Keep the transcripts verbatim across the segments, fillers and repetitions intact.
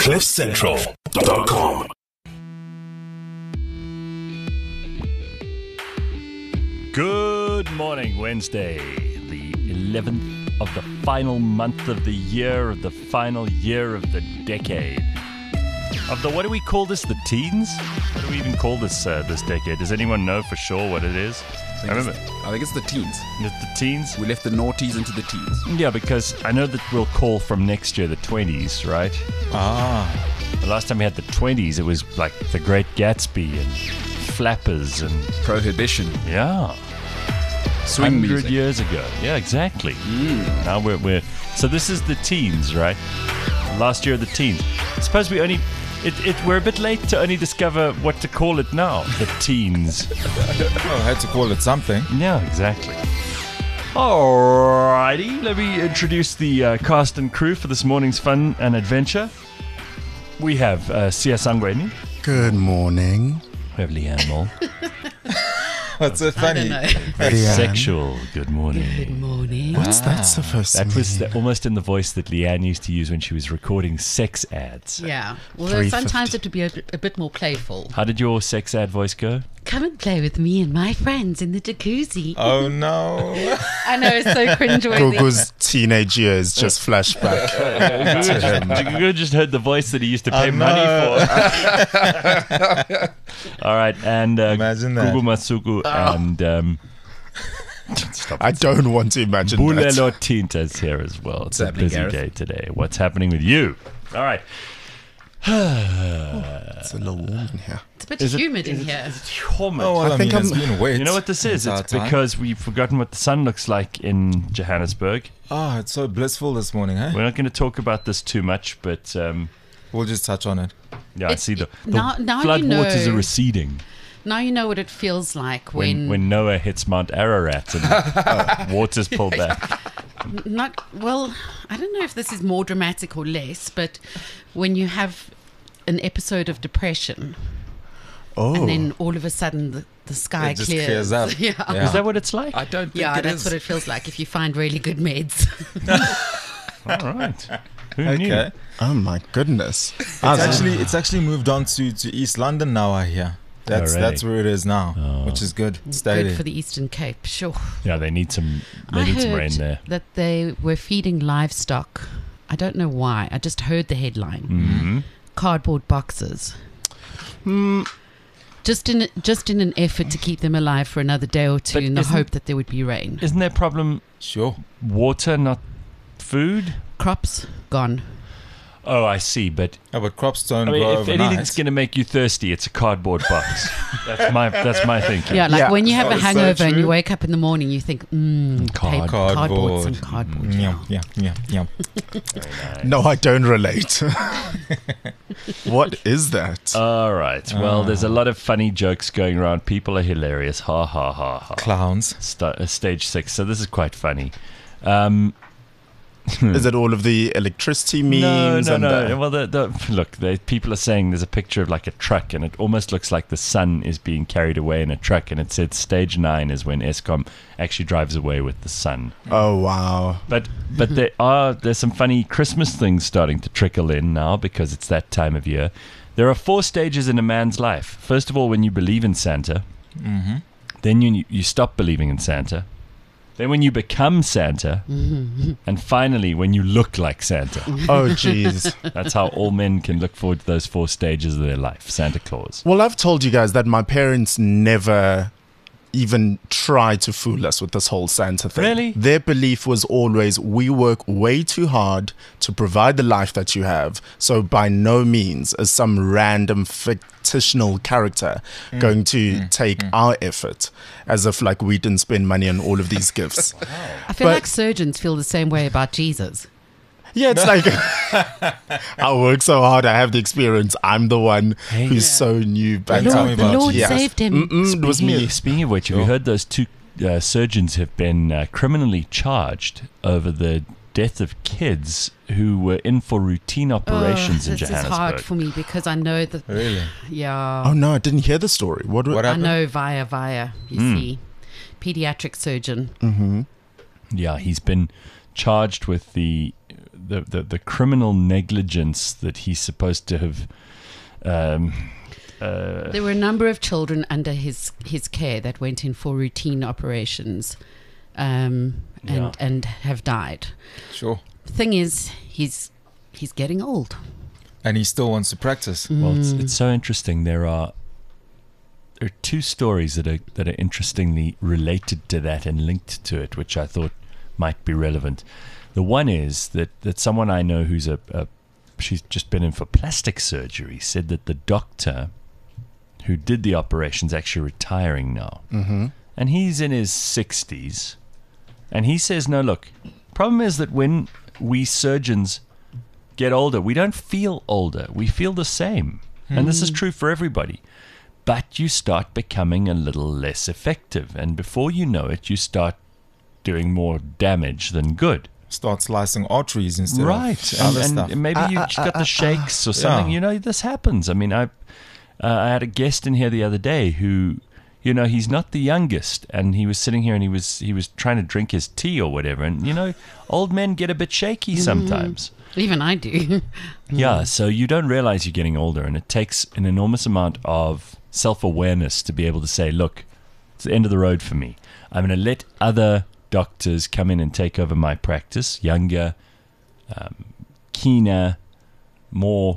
cliff central dot com. Good morning, Wednesday, the eleventh of the final month of the year, of the final year of the decade. Of the, what do we call this, the teens? What do we even call this uh, this decade? Does anyone know for sure what it is? I, think I remember. it's, I think it's the teens. It's the teens? We left the noughties into the teens. Yeah, because I know that we'll call from next year the twenties, right? Ah. The last time we had the twenties, it was like The Great Gatsby and Flappers and... Prohibition. Yeah. Swing one hundred music. years ago. Yeah, exactly. Mm. Now we're, we're... So this is the teens, right? Last year, the teens. I suppose we only... It, it, we're a bit late to only discover what to call it now. The teens. Oh, I had to call it something. Yeah, exactly. Alrighty, let me introduce the uh, cast and crew for this morning's fun and adventure. We have uh, Sia Sangweni. Good morning. We have Leanne Moll. What's so funny? Leanne. Sexual. Good morning. Good morning. What's that supposed to That was mean? the, almost in the voice that Leanne used to use when she was recording sex ads. Yeah. Although three sometimes fifty. it would be a, a bit more playful. How did your sex ad voice go? Come and play with me and my friends in the jacuzzi. Oh no. I know, it's so cringeworthy. Gugu's teenage years just flashed back to him. You just heard the voice that he used to pay I money know. for. All right, and uh, Imagine that. Gugu Masuku and um, stop I don't want to imagine that. Bulelo Tinta's here as well. It's a happening, busy Gareth? day today. What's happening with you? All right. It's a little warm in here. It's a bit Is it- humid is in it- here. is it humid? Oh, well, I, I think mean, it's I'm- been wet. You know what this is? since It's our time. because we've forgotten what the sun looks like in Johannesburg. Oh, it's so blissful this morning, huh? We're not going to talk about this too much, but um, We'll just touch on it. yeah, I It's- see the, the now- now you flood waters know- are receding Now you know what it feels like when, when... when Noah hits Mount Ararat and uh, waters pull back. Not well, I don't know if this is more dramatic or less, but when you have an episode of depression Oh, and then all of a sudden the, the sky It just clears. clears up. Yeah. Yeah. Is that what it's like? I don't think Yeah, it that's is. what it feels like if you find really good meds. All right. Who knew? Okay. oh my goodness. It's I was- actually it's actually moved on to, to East London now, I hear. That's really? that's where it is now, Oh. which is good. Stay Good there. for the Eastern Cape, sure. Yeah, they need some. They I need heard some rain there. that they were feeding livestock. I don't know why. I just heard the headline. hmm Cardboard boxes. Hmm, Just in just in an effort to keep them alive for another day or two But in the isn't- hope that there would be rain. Isn't their problem Sure. water, not food? Crops gone. Oh, I see. But Yeah, but crops don't I mean, grow if overnight. anything's going to make you thirsty, it's a cardboard box. that's my. That's my thinking. Yeah, like Yeah. when you have Oh, a it's so hangover and you true. wake up in the morning, you think, mmm, Card- cardboard. Cardboard. Some cardboard. Yeah, yeah, yeah, yeah. no, I don't relate. What is that? All right. Well, there's a lot of funny jokes going around. People are hilarious. Ha ha ha ha. Clowns. Sta- uh, stage six. So this is quite funny. Um, Is it all of the electricity memes? no, no, and no. the- Well, the, the, look, the, people are saying there's a picture of like a truck, and it almost looks like the sun is being carried away in a truck, and it said stage nine is when Eskom actually drives away with the sun. oh wow. But but there are there's some funny Christmas things starting to trickle in now because it's that time of year. There are four stages in a man's life. First of all, when you believe in Santa, Mm-hmm. then you you stop believing in Santa. Then when you become Santa, and finally when you look like Santa. Oh jeez. That's how all men can look forward to those four stages of their life. Santa Claus. Well, I've told you guys that my parents never even try to fool us with this whole Santa thing. Really? Their belief was always we work way too hard to provide the life that you have. So by no means is some random fictional character Mm. going to take our effort as if like we didn't spend money on all of these gifts. I feel But- like surgeons feel the same way about Jesus. Yeah, it's like I work so hard. I have the experience. I'm the one who's so new. Back Tell up. me The about Lord Jesus. saved him. Mm-mm, it was Speaking me. of, speaking of which, have you Sure. heard those two uh, surgeons have been uh, criminally charged over the death of kids who were in for routine operations oh, in this is hard Johannesburg. for me because I know that. Really? Yeah. Oh no, I didn't hear the story. What? What I happened? know via via. You Mm. see, pediatric surgeon. Mm-hmm. Yeah, he's been charged with the the, the, the criminal negligence that he's supposed to have. Um, uh, there were a number of children under his his care that went in for routine operations, um, and Yeah. and have died. Sure. Thing is, he's he's getting old. And he still wants to practice. Well, it's, it's so interesting. There are there are two stories that are that are interestingly related to that and linked to it, which I thought might be relevant. The one is that, that someone I know who's a, a she's just been in for plastic surgery said that the doctor who did the operation's actually retiring now, Mm-hmm. and he's in his sixties, and he says, "No, look, problem is that when we surgeons get older, we don't feel older. We feel the same. And this is true for everybody. But you start becoming a little less effective. And before you know it, you start doing more damage than good." Start slicing arteries instead Right. of And, other and stuff. maybe you just got the shakes or something. Yeah. You know, this happens. I mean, I, uh, I had a guest in here the other day who, you know, he's not the youngest. And he was sitting here and he was, he was trying to drink his tea or whatever. And, you know, old men get a bit shaky sometimes. Even I do. Yeah, so you don't realize you're getting older, and it takes an enormous amount of self-awareness to be able to say, look, it's the end of the road for me. I'm going to let other doctors come in and take over my practice, younger, um, keener, more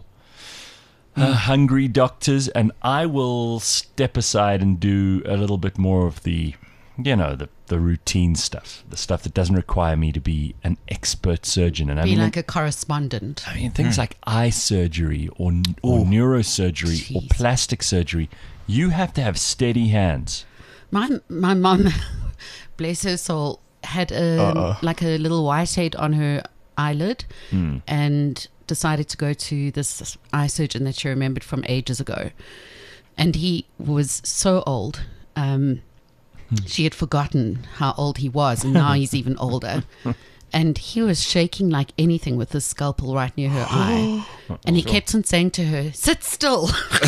uh, hungry doctors, and I will step aside and do a little bit more of the, you know, the, the routine stuff, the stuff that doesn't require me to be an expert surgeon. And I Be mean, like a correspondent. I mean, things like eye surgery or or neurosurgery or Jeez. plastic surgery, you have to have steady hands. My my mom, bless her soul, had a Uh-oh. like a little whitehead on her eyelid, and decided to go to this eye surgeon that she remembered from ages ago, and he was so old. Um, she had forgotten how old he was, and now he's even older. And he was shaking like anything with his scalpel right near her eye, and he kept on saying to her, "Sit still."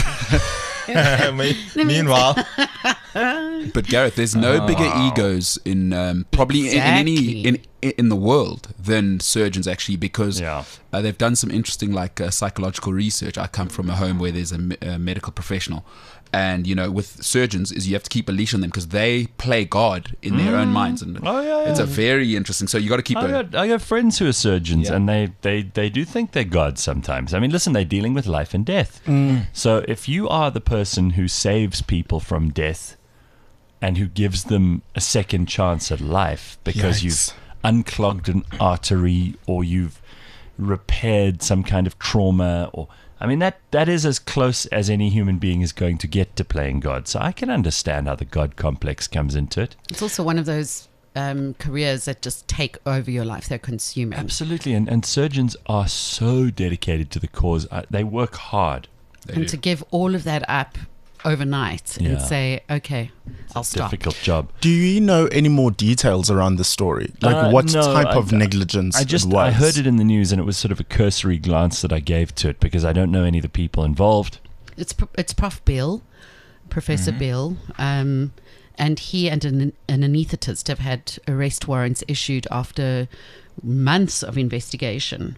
Me- Meanwhile, But Gareth, there's no bigger egos in um, probably in, in any in in the world than surgeons actually, because Yeah. uh, they've done some interesting like uh, psychological research. I come from a home where there's a, me- a medical professional, and you know, with surgeons is you have to keep a leash on them because they play God in their own minds, and Oh, yeah, it's yeah. a very interesting. So you got to keep I a got, I got friends who are surgeons, Yeah. and they, they, they do think they're gods sometimes. I mean, listen, they're dealing with life and death. So if you are the person who saves people from death and who gives them a second chance at life because Yikes. you've unclogged an artery or you've repaired some kind of trauma, or I mean, that, that is as close as any human being is going to get to playing God. So I can understand how the God complex comes into it. It's also one of those um, careers that just take over your life. They're consuming. Absolutely, and, and surgeons are so dedicated to the cause. Uh, they work hard. They and do. to give all of that up overnight Yeah. and say, okay, I'll stop. Difficult job. Do you know any more details around the story? Like Uh, what no, type I- of negligence I just it was? I heard it in the news, and it was sort of a cursory glance that I gave to it because I don't know any of the people involved. It's Pro- it's Prof Bill, Professor Bill, um, and he and an, an anaesthetist have had arrest warrants issued after months of investigation.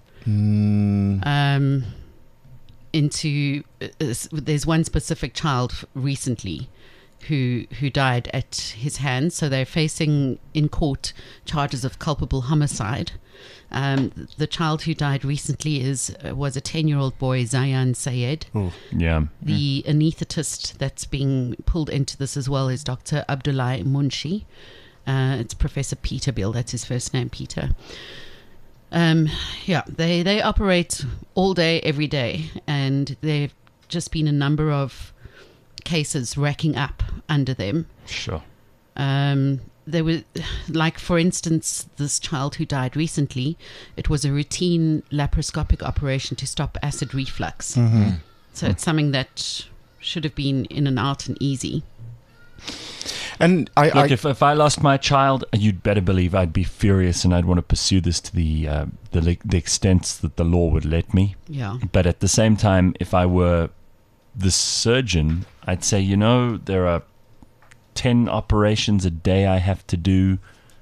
Um, into uh, s- there's one specific child f- recently who who died at his hands, so they're facing in court charges of culpable homicide. Um, the child who died recently is uh, was a ten-year-old boy, Zayan Sayed. Yeah. The anaesthetist that's being pulled into this as well is Doctor Abdullah Munshi. Uh, it's Professor Peter Bill. That's his first name, Peter. Um, yeah, they, they operate all day, every day, and there've just been a number of cases racking up under them. Sure. Um, there was, like, for instance, this child who died recently, it was a routine laparoscopic operation to stop acid reflux. So it's something that should have been in and out and easy. And I, Look, I if if I lost my child, you'd better believe I'd be furious, and I'd want to pursue this to the uh, the le- the extent that the law would let me. Yeah. But at the same time, if I were the surgeon, I'd say, you know, there are ten operations a day I have to do.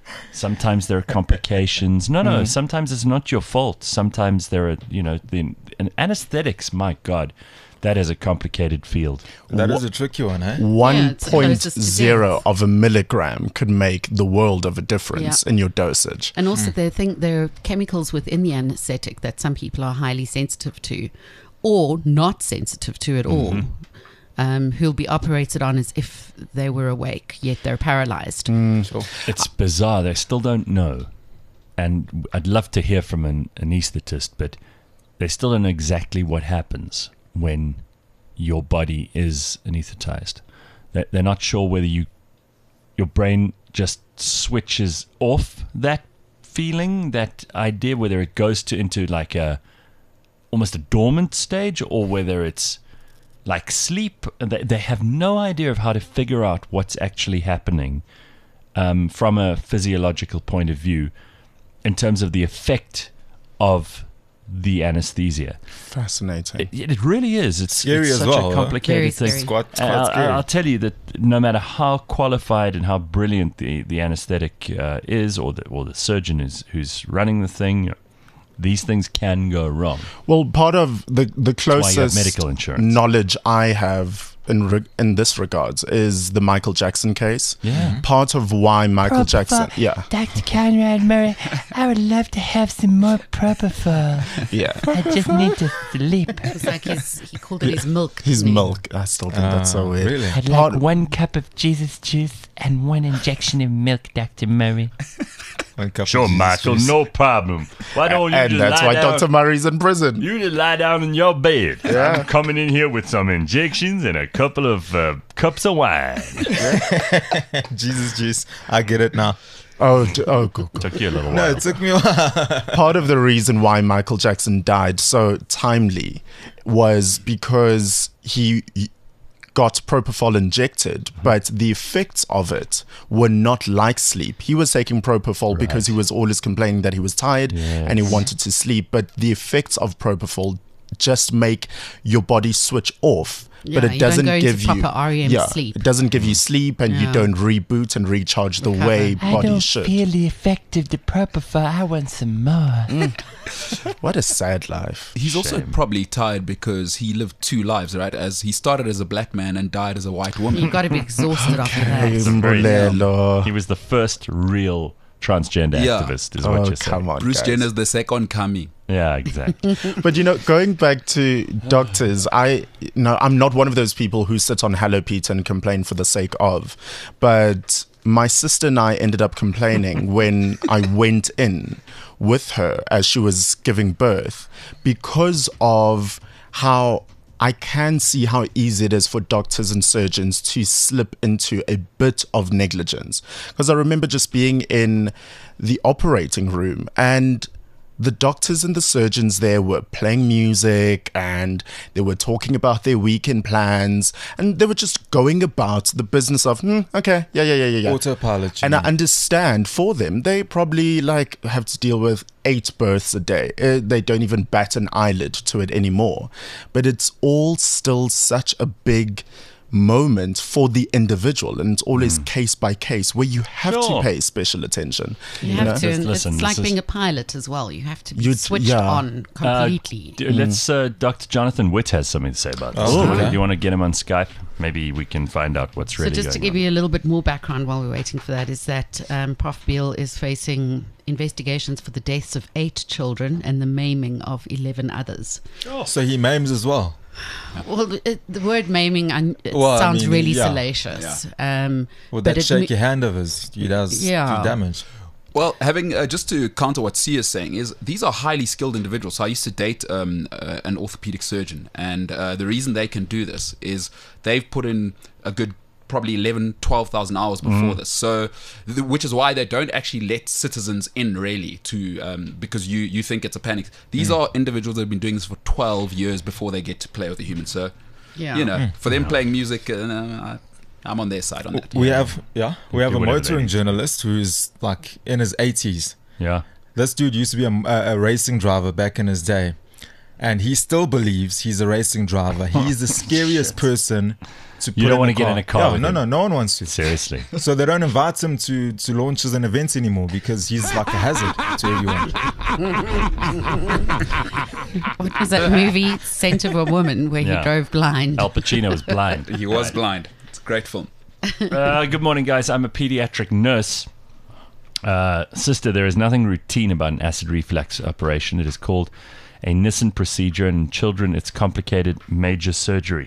Sometimes there are complications. No, no. Sometimes it's not your fault. Sometimes there are, you know, the and anesthetics. My God, that is a complicated field. That is a tricky one, eh? One Yeah, it's point closest to zero death. of a milligram could make the world of a difference Yeah. in your dosage. And also, they think there are chemicals within the anesthetic that some people are highly sensitive to, or not sensitive to at all. Um, who'll be operated on as if they were awake, yet they're paralyzed. It's bizarre. They still don't know. And I'd love to hear from an anesthetist, but they still don't know exactly what happens when your body is anesthetized. They- They're not sure whether you, your brain just switches off that feeling, that idea, whether it goes to into like a almost a dormant stage, or whether it's like sleep. They, they have no idea of how to figure out what's actually happening um, from a physiological point of view in terms of the effect of the anesthesia. Fascinating. It, it really is. It's, Scary it's as such well, a huh? complicated Very thing. scary. It's quite, it's quite I'll, scary. I'll tell you that no matter how qualified and how brilliant the, the anesthetic uh, is, or the or the surgeon is who's running the thing, these things can go wrong. Well, part of the, the why you have closest medical insurance. knowledge I have in re- in this regards is the Michael Jackson case. Yeah. Part of why Michael Jackson, yeah, Doctor Conrad Murray, I would love to have some more propofol. yeah, I just need to sleep. It's like his, he called it his milk. his didn't he? milk. I still think that's so Ah, weird. Really? I'd Part- like one cup of Jesus juice and one injection of milk, Doctor Murray. One cup of Sure, Jesus Michael, juice. no problem. Why don't you And just that's lie why down? Doctor Murray's in prison. You just lie down in your bed. Yeah. I'm coming in here with some injections and a couple of uh, cups of wine. Jesus juice. I get it now. Oh, d- oh, good, good. Took you a little No, while. it took me a while. Part of the reason why Michael Jackson died so timely was because he, he got propofol injected, but the effects of it were not like sleep. He was taking propofol because he was always complaining that he was tired and he wanted to sleep, but the effects of propofol just make your body switch off. Yeah, but it you don't doesn't go into give you proper R E M yeah, sleep. it doesn't give you sleep, and you Yeah. don't reboot and recharge the Recover. way I body don't should. feel the effect of the propofol. I want some more. What a sad life. He's also Shame. probably tired because he lived two lives, right? As he started as a black man and died as a white woman. You've got to be exhausted after that. Very Mbulelo. He was the first real transgender Yeah. activist, is Oh, what you're saying. come on, Bruce guys. Jenner's the second coming. Yeah, exactly. But you know, going back to doctors, I no, I'm not one of those people who sit on Hello Pete and complain for the sake of. But my sister and I ended up complaining when I went in with her as she was giving birth because of how I can see how easy it is for doctors and surgeons to slip into a bit of negligence. Because I remember just being in the operating room and the doctors and the surgeons there were playing music and they were talking about their weekend plans and they were just going about the business of, hmm, okay, yeah, yeah, yeah, yeah, yeah. Autopilot. you And I mean. understand for them, they probably like have to deal with eight births a day. Uh, they don't even bat an eyelid to it anymore. But it's all still such a big moment for the individual, and it's always case by case where you have Sure. to pay special attention. You have to, Just and listen, it's this like is- being a pilot as well. You have to be You'd- switched yeah. on completely. Uh, d- let's. Uh, Doctor Jonathan Witt has something to say about this. Oh, Do you okay. wanna- Do you want to get him on Skype? Maybe we can find out what's So really just to going give on. you a little bit more background while we're waiting for that, is that um, Prof Beale is facing investigations for the deaths of eight children and the maiming of eleven others. So he maims as well. Well, it, the word maiming un- it Well, I sounds mean, really yeah. salacious. Um, With but that it shaky me- hand of his, he does Yeah. do damage. Well, having uh, just to counter what Sia is saying is these are highly skilled individuals. So I used to date um, uh, an orthopedic surgeon, and uh, the reason they can do this is they've put in a good probably eleven, twelve thousand hours before this. So, th- which is why they don't actually let citizens in really to um, because you you think it's a panic. These are individuals that have been doing this for twelve years before they get to play with a human. So, Yeah. you know, for them playing music, uh, I, I'm on their side on that. We have, yeah, we have Do a whatever they motoring need. journalist who's like in his eighties. Yeah. This dude used to be a, a, a racing driver back in his day. and he still believes he's a racing driver. He's the scariest person to put You don't in want a to get car. in a car Yeah, with no, him. no, no one wants to. Seriously. So they don't invite him to, to launches and events anymore because he's like a hazard to everyone. What was that movie, Scent of a Woman, where Yeah. he drove blind? Al Pacino was blind. He was blind. It's a great film. Uh, good morning, guys. I'm a pediatric nurse. Uh, sister, there is nothing routine about an acid reflux operation. It is called a Nissen procedure, and in children, it's complicated major surgery.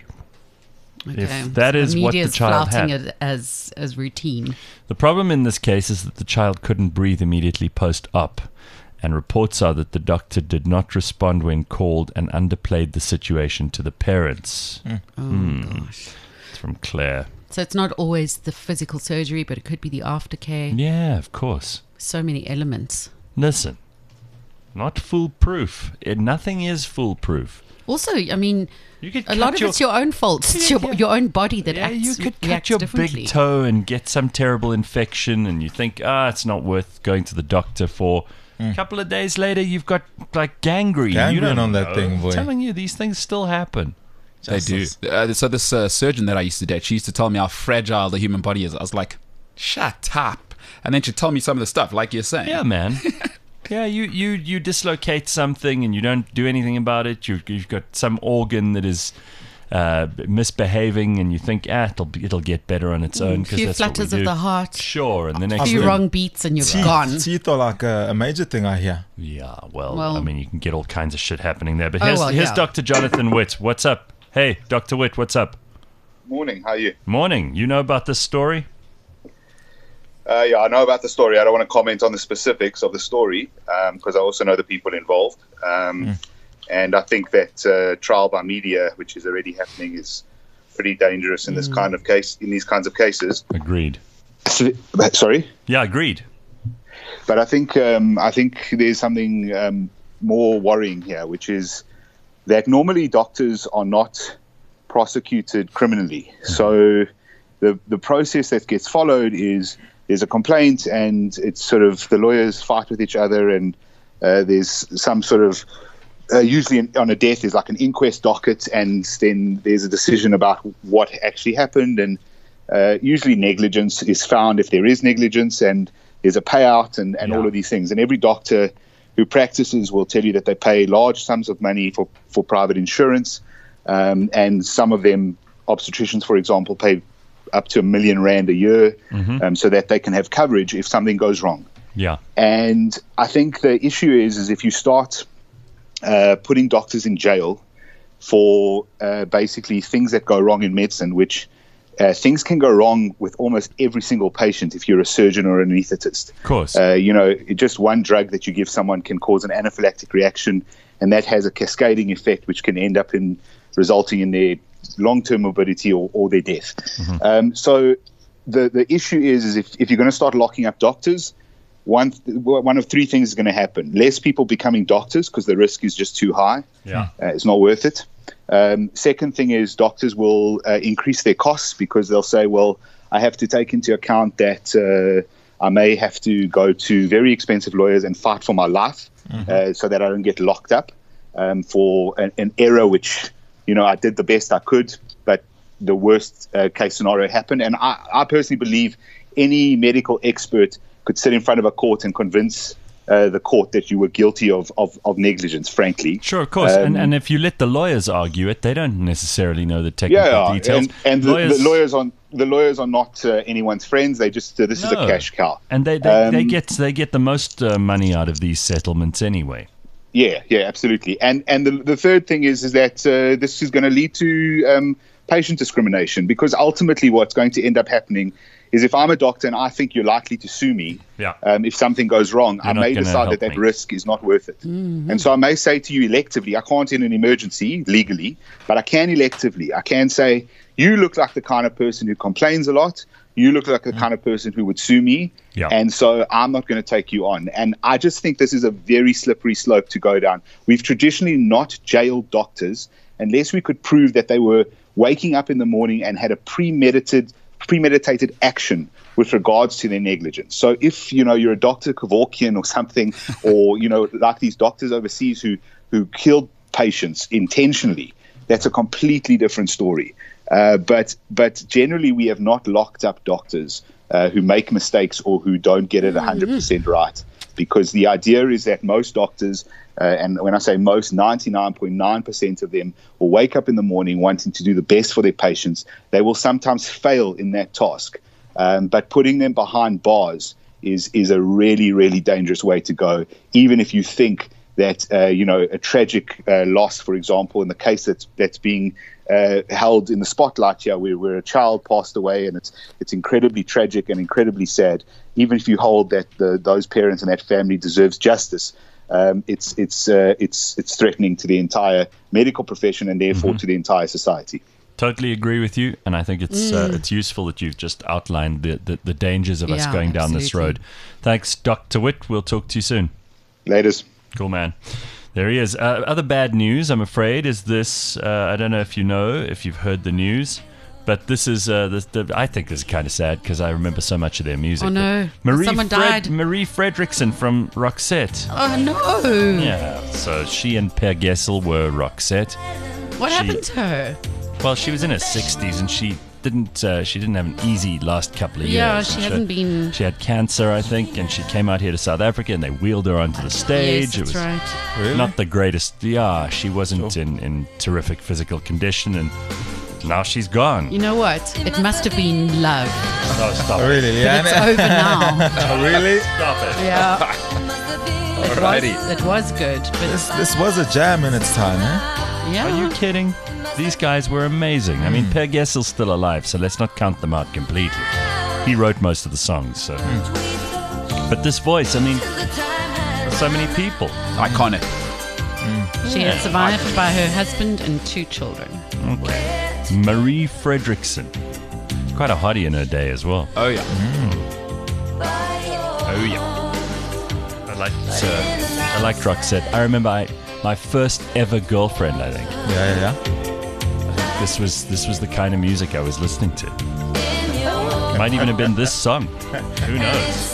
If that So is what the media's child flouting had. it as as routine. The problem in this case is that the child couldn't breathe immediately post-op, and reports are that the doctor did not respond when called and underplayed the situation to the parents. Oh gosh. It's from Claire. So it's not always the physical surgery, but it could be the aftercare. Yeah, of course. So many elements. Listen, not foolproof. It, nothing is foolproof. Also, I mean, You could a lot cut of your- it's your own fault. It's Yeah, your, yeah. your own body that Yeah, acts, you could cut reacts your differently. big toe and get some terrible infection, and you think, ah, it's not worth going to the doctor for. A couple of days later, you've got like gangrene. you Gangrene don't on that know. thing, boy. I'm telling you, these things still happen. They do. Uh, so this uh, surgeon that I used to date, she used to tell me how fragile the human body is. I was like, shut up. And then she'd tell me some of the stuff, like you're saying. Yeah, man. Yeah, you, you, you dislocate something and you don't do anything about it. You've, you've got some organ that is uh, misbehaving, and you think, ah, it'll, be- it'll get better on its own A because few that's what we flutters do. of the heart, Sure, and the a next few thing, wrong beats, and you're Teeth, gone. teeth are like a, a major thing, I hear. Yeah, well, Well- I mean, you can get all kinds of shit happening there. But Oh, here's, well, here's yeah. Doctor Jonathan Witt. What's up? Hey, Doctor Witt, what's up? Morning, how are you? Morning. You know about this story? Uh, yeah, I know about the story. I don't want to comment on the specifics of the story because I also know the people involved. Um, And I think that uh, trial by media, which is already happening, is pretty dangerous in this kind of case. In these kinds of cases. Agreed. Sorry, Yeah, agreed. but I think um, I think there's something um, more worrying here, which is that normally doctors are not prosecuted criminally. So the the process that gets followed is there's a complaint, and it's sort of the lawyers fight with each other, and uh, there's some sort of uh, usually in, on a death there's like an inquest docket, and then there's a decision about what actually happened, and uh, usually negligence is found if there is negligence, and there's a payout, and, and Yeah. all of these things. And every doctor who practices will tell you that they pay large sums of money for, for private insurance, um, and some of them, obstetricians, for example, pay up to a million rand a year, um, so that they can have coverage if something goes wrong. Yeah. And I think the issue is, is if you start uh, putting doctors in jail for uh, basically things that go wrong in medicine, which uh, things can go wrong with almost every single patient if you're a surgeon or an anesthetist. Of course. Uh, you know, it- just one drug that you give someone can cause an anaphylactic reaction, and that has a cascading effect which can end up in resulting in their long-term morbidity or, or their death. Um, so the the issue is, is if, if you're going to start locking up doctors, one one of three things is going to happen. Less people becoming doctors because the risk is just too high. Yeah. Uh, it's not worth it. Um, second thing is doctors will uh, increase their costs because they'll say, well, I have to take into account that uh, I may have to go to very expensive lawyers and fight for my life uh, so that I don't get locked up um, for an, an error which, you know, I did the best I could, but the worst uh, case scenario happened. And I, I personally believe any medical expert could sit in front of a court and convince uh, the court that you were guilty of, of, of negligence, frankly. Sure, of course. Um, and, and if you let the lawyers argue it, they don't necessarily know the technical Yeah, details. and, and the, the lawyers are the lawyers are not uh, anyone's friends. They just uh, this is No. a cash cow. And they, they, they Um, get they get the most uh, money out of these settlements anyway. Yeah, yeah, absolutely. And and the the third thing is is that uh, this is going to lead to um, patient discrimination, because ultimately what's going to end up happening is if I'm a doctor and I think you're likely to sue me, Yeah. um, if something goes wrong, I not may gonna decide help that that me. risk is not worth it. And so I may say to you electively, I can't in an emergency legally, but I can electively. I can say, you look like the kind of person who complains a lot. You look like the kind of person who would sue me. Yeah. And so I'm not going to take you on. And I just think this is a very slippery slope to go down. We've traditionally not jailed doctors unless we could prove that they were waking up in the morning and had a premeditated premeditated action with regards to their negligence. So if, you know, you're a Doctor Kevorkian or something, or, you know, like these doctors overseas who, who killed patients intentionally, that's a completely different story. Uh, but but generally, we have not locked up doctors uh, who make mistakes or who don't get it one hundred percent right. Because the idea is that most doctors, uh, and when I say most, ninety-nine point nine percent of them will wake up in the morning wanting to do the best for their patients. They will sometimes fail in that task. Um, but putting them behind bars is is a really, really dangerous way to go, even if you think that, uh, you know, a tragic uh, loss, for example, in the case that's, that's being uh, held in the spotlight here, where, where a child passed away, and it's it's incredibly tragic and incredibly sad. Even if you hold that the, those parents and that family deserves justice, um, it's it's uh, it's it's threatening to the entire medical profession and therefore mm-hmm. to the entire society. Totally agree with you, and I think it's mm. uh, it's useful that you've just outlined the, the, the dangers of yeah, us going down absolutely. this road. Thanks, Doctor Witt. We'll talk to you soon. Laters. Cool, man. There he is. Uh, other bad news, I'm afraid, is this. Uh, I don't know if you know, if you've heard the news, but this is, uh, this, the, I think this is kind of sad because I remember so much of their music. Oh, no. Marie Someone Fred- died. Marie Fredriksson from Roxette. Oh, no. Yeah, so she and Per Gessle were Roxette. What she, happened to her? Well, she was in her sixties and she didn't uh, she didn't have an easy last couple of yeah, years. she And hadn't been... She had cancer, I think, and she came out here to South Africa and they wheeled her onto the stage. Yes, that's it was right. Really? not the greatest. Yeah, she wasn't Sure. in, in terrific physical condition, and now she's gone. You know what? It must have been love. Oh, stop Oh, it. really? But Yeah. it's over now. Oh, really? Stop it. Yeah. It was, Alrighty. it was good, but This, this was a jam in its time, eh? yeah. Are you kidding? These guys were amazing. I mean, Per Gessle's still alive, so let's not count them out completely. He wrote most of the songs, so. But this voice, I mean, so many people. Iconic. She is survived by her husband and two children. Okay. Marie Fredriksson. Quite a hottie in her day as well. Oh yeah. Oh yeah. I liked, uh, I liked Roxette. I remember I, my first ever girlfriend, I think. Yeah, yeah, yeah. This was this was the kind of music I was listening to. Might even have been this song. Who knows?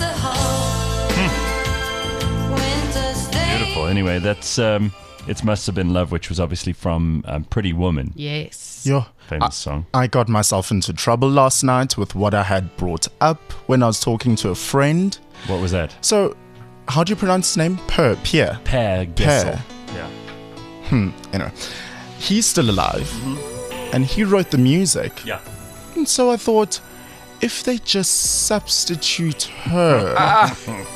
Hmm. Beautiful. Anyway, that's um, It Must Have Been Love, which was obviously from um, Pretty Woman. Yes. Yo, Famous I, song. I got myself into trouble last night with what I had brought up when I was talking to a friend. What was that? So, how do you pronounce his name? Per, Pierre. Per Gessle. Per. Yeah. Hmm. Anyway, he's still alive, mm-hmm. and he wrote the music. Yeah. And so I thought, if they just substitute her,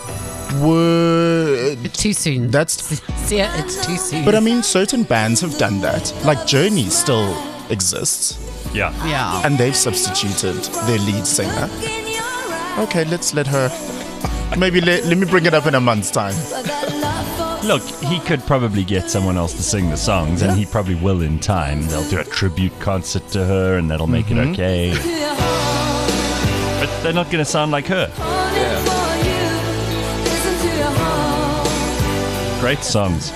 would It's too soon. that's? Yeah, it's too soon. But I mean, certain bands have done that. Like Journey still exists, Yeah. yeah. and they've substituted their lead singer. Okay, let's let her. Maybe let, let me bring it up in a month's time. Look, he could probably get someone else to sing the songs, and he probably will in time. They'll do a tribute concert to her, and that'll make Mm-hmm. it okay. But they're not going to sound like her. Great songs.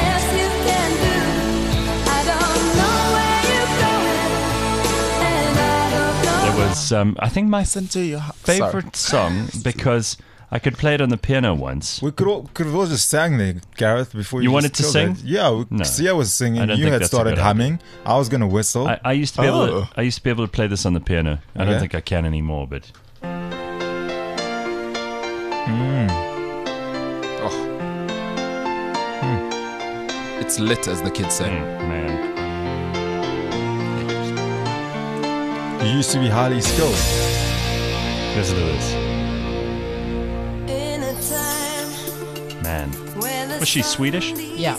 There was, um, I think, my Listen to your favorite song, because I could play it on the piano once. We could all, could have all just sang there, Gareth, before you You just wanted to killed sing? it. Yeah, we, No. Sia was I singing. don't You think had that's a started good idea. humming. I was going to whistle. I, I used to be able Oh. to. I used to be able to play this on the piano. I don't Okay. think I can anymore, but It's lit, as the kids say. mm, man. You used to be highly skilled. Listen to this. Man. Was she Swedish? Yeah.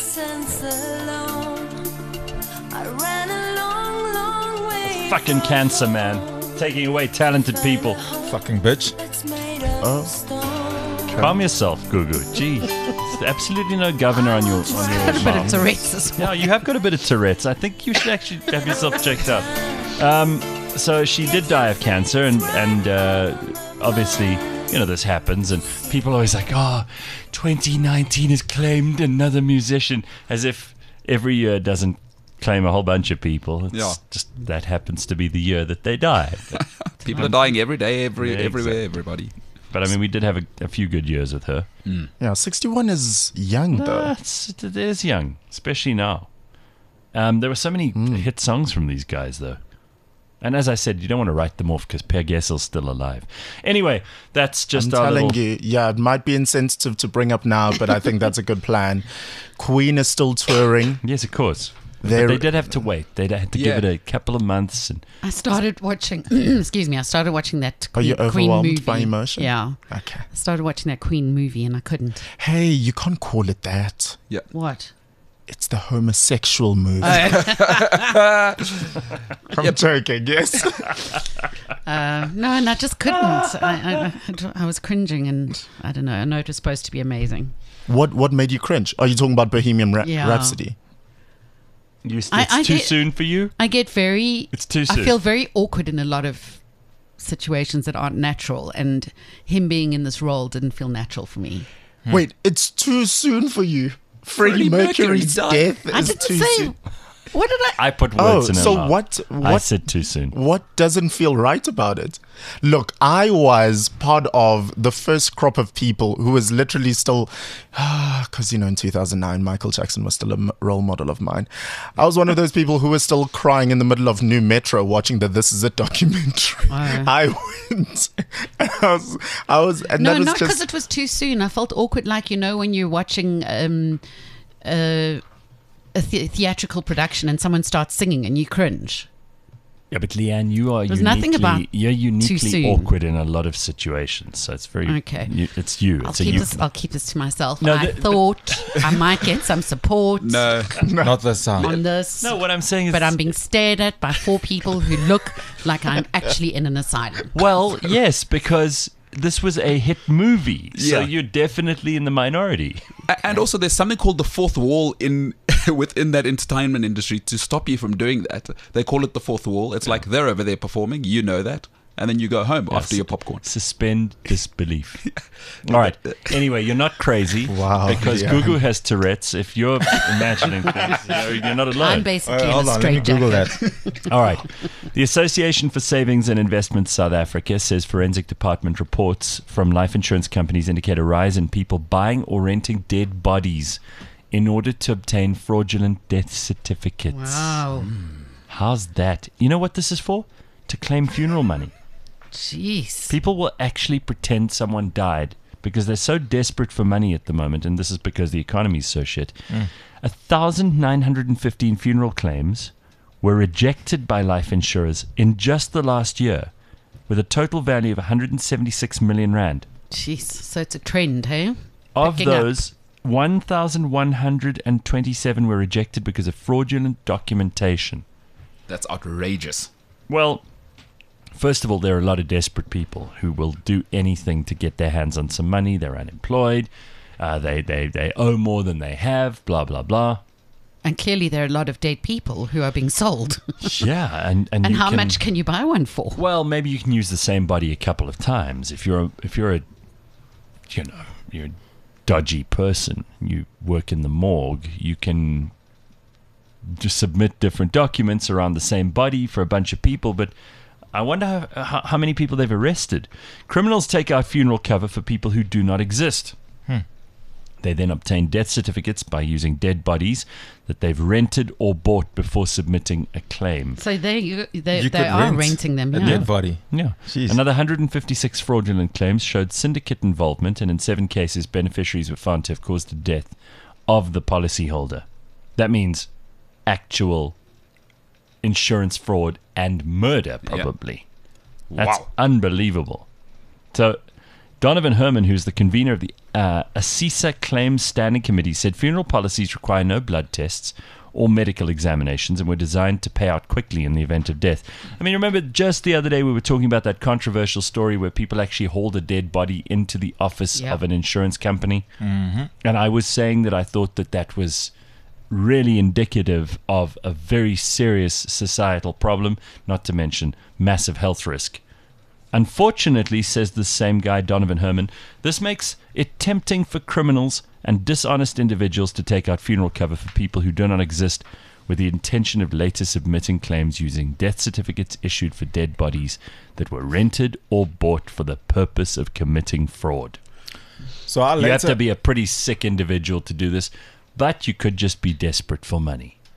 Fucking cancer, man. Taking away talented people. Fucking bitch. Calm yourself, Gugu. Gee. There's absolutely no governor on your on your Got a bit of mouth. Tourette's as well. Yeah, you have got a bit of Tourette's. I think you should actually have yourself checked out. Um, so she did die of cancer, and and uh, obviously, you know, this happens, and people are always like, "Oh, twenty nineteen has claimed another musician," as if every year doesn't claim a whole bunch of people. It's Yeah. just that happens to be the year that they died. But, People are dying every day, every Yeah, everywhere, exactly. everybody. but I mean, we did have a, a few good years with her. Yeah, sixty-one is young though. Uh, it's, it is young, especially now. Um, there were so many Mm. hit songs from these guys, though. And as I said, you don't want to write them off because Per Gessel's still alive. Anyway, that's just I'm our telling little... you, yeah, it might be insensitive to bring up now, but I think that's a good plan. Queen is still touring. Yes, of course. But They're- they did have to wait. They had to Yeah. give it a couple of months. And I started watching. excuse me. I started watching that Are Queen, you Queen overwhelmed movie. by emotion? Yeah, Okay. I started watching that Queen movie and I couldn't. Hey, you can't call it that. What? It's the homosexual movie. Oh. I'm joking, yes. Uh, no, and I just couldn't. I, I, I was cringing, and I don't know. I know it was supposed to be amazing. What what made you cringe? Are you talking about Bohemian Ra- Yeah. Rhapsody? you, it's I- I too get- soon for you? I get very. It's too soon. I feel very awkward in a lot of situations that aren't natural, and him being in this role didn't feel natural for me. Wait, it's too soon for you. Freddie, Freddie Mercury Mercury's died. death I is didn't too say. soon. What did I? I put Oh, words in her so mouth. what? I What? said too soon. What doesn't feel right about it? Look, I was part of the first crop of people who was literally still, because, you know, in two thousand nine, Michael Jackson was still a m- role model of mine. I was one of those people who was still crying in the middle of New Metro watching the This Is It documentary. Oh. I went, and I was, I was, and No, that was not because just, it was too soon. I felt awkward, like you know when you're watching um, uh, a the- theatrical production and someone starts singing and you cringe. Yeah, but Leanne, you are There's uniquely, nothing about you're uniquely soon. awkward in a lot of situations. So it's very, Okay. you, it's you. I'll It's a keep you. this. I'll keep this to myself. No, I the- the- thought I might get some support No, Not the sound. on this. No, what I'm saying is, But I'm being stared at by four people who look like I'm actually in an asylum. well, yes, because this was a hit movie, so Yeah. you're definitely in the minority. A- and also there's something called the fourth wall in within that entertainment industry to stop you from doing that. They call it the fourth wall. It's like they're over there performing, you know that, and then you go home after Yes. your popcorn. Suspend disbelief. All right. Anyway, you're not crazy. Wow, Because yeah. Gugu has Tourette's. If you're imagining things, you know, you're not alone. I'm basically Hold in a on, let me straight Google jacket. that. All right. The Association for Savings and Investments South Africa says forensic department reports from life insurance companies indicate a rise in people buying or renting dead bodies in order to obtain fraudulent death certificates. Wow. How's that? You know what this is for? To claim funeral money. Jeez. People will actually pretend someone died because they're so desperate for money at the moment, and this is because the economy is so shit. A thousand nine hundred and fifteen funeral claims were rejected by life insurers in just the last year, with a total value of one hundred seventy-six million rand. Jeez. So it's a trend, hey? Of Picking up. those, one thousand one hundred twenty-seven were rejected because of fraudulent documentation. That's outrageous. Well, first of all, there are a lot of desperate people who will do anything to get their hands on some money. They're unemployed. Uh, they, they, they owe more than they have, blah, blah, blah. And clearly there are a lot of dead people who are being sold. Yeah, and, and, and you how can, much can you buy one for? Well, maybe you can use the same body a couple of times. If you're a, if you're a, you know, you're a dodgy person, you work in the morgue, you can just submit different documents around the same body for a bunch of people, but I wonder how, how, how many people they've arrested. Criminals take out funeral cover for people who do not exist. They then obtain death certificates by using dead bodies that they've rented or bought before submitting a claim. So they they, You they could are rent renting them. A Yeah. dead body. Yeah. Jeez. Another one hundred fifty-six fraudulent claims showed syndicate involvement, and in seven cases, beneficiaries were found to have caused the death of the policyholder. That means actual insurance fraud and murder, probably. That's Wow. unbelievable. So, Donovan Herman, who's the convener of the uh, ASISA Claims Standing Committee, said funeral policies require no blood tests or medical examinations and were designed to pay out quickly in the event of death. I mean, remember just the other day we were talking about that controversial story where people actually hauled a dead body into the office Yeah. of an insurance company? Mm-hmm. And I was saying that I thought that that was really indicative of a very serious societal problem, not to mention massive health risk. Unfortunately, says the same guy, Donovan Herman, this makes it tempting for criminals and dishonest individuals to take out funeral cover for people who do not exist, with the intention of later submitting claims using death certificates issued for dead bodies that were rented or bought for the purpose of committing fraud. So I You later, have to be a pretty sick individual to do this, but you could just be desperate for money.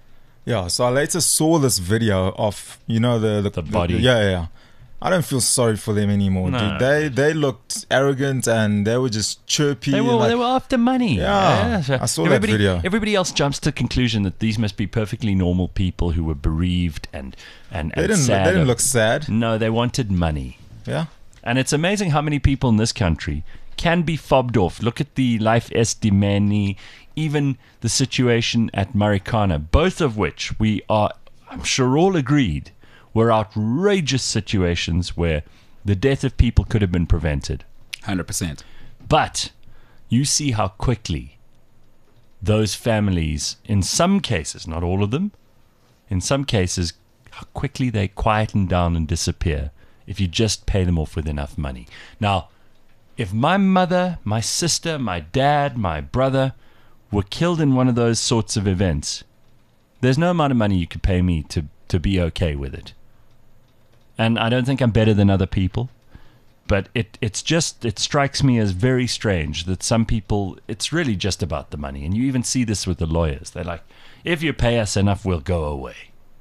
Yeah, so I later saw this video of, you know, the the, The body. yeah, yeah, yeah. I don't feel sorry for them anymore, No. dude. They they looked arrogant and they were just chirpy. They were, and like, they were after money. Yeah, so I saw that everybody, video. Everybody else jumps to the conclusion that these must be perfectly normal people who were bereaved and, and, they and didn't sad. they didn't look sad. No, they wanted money. Yeah. And it's amazing how many people in this country can be fobbed off. Look at the Life Estimani, even the situation at Marikana, both of which we are, I'm sure, all agreed were outrageous situations where the death of people could have been prevented. one hundred percent. But you see how quickly those families, in some cases, not all of them, in some cases, how quickly they quieten down and disappear if you just pay them off with enough money. Now, if my mother, my sister, my dad, my brother were killed in one of those sorts of events, there's no amount of money you could pay me to, to be okay with it. And I don't think I'm better than other people. But it it's just, it strikes me as very strange that some people, it's really just about the money. And you even see this with the lawyers. They're like, if you pay us enough, we'll go away.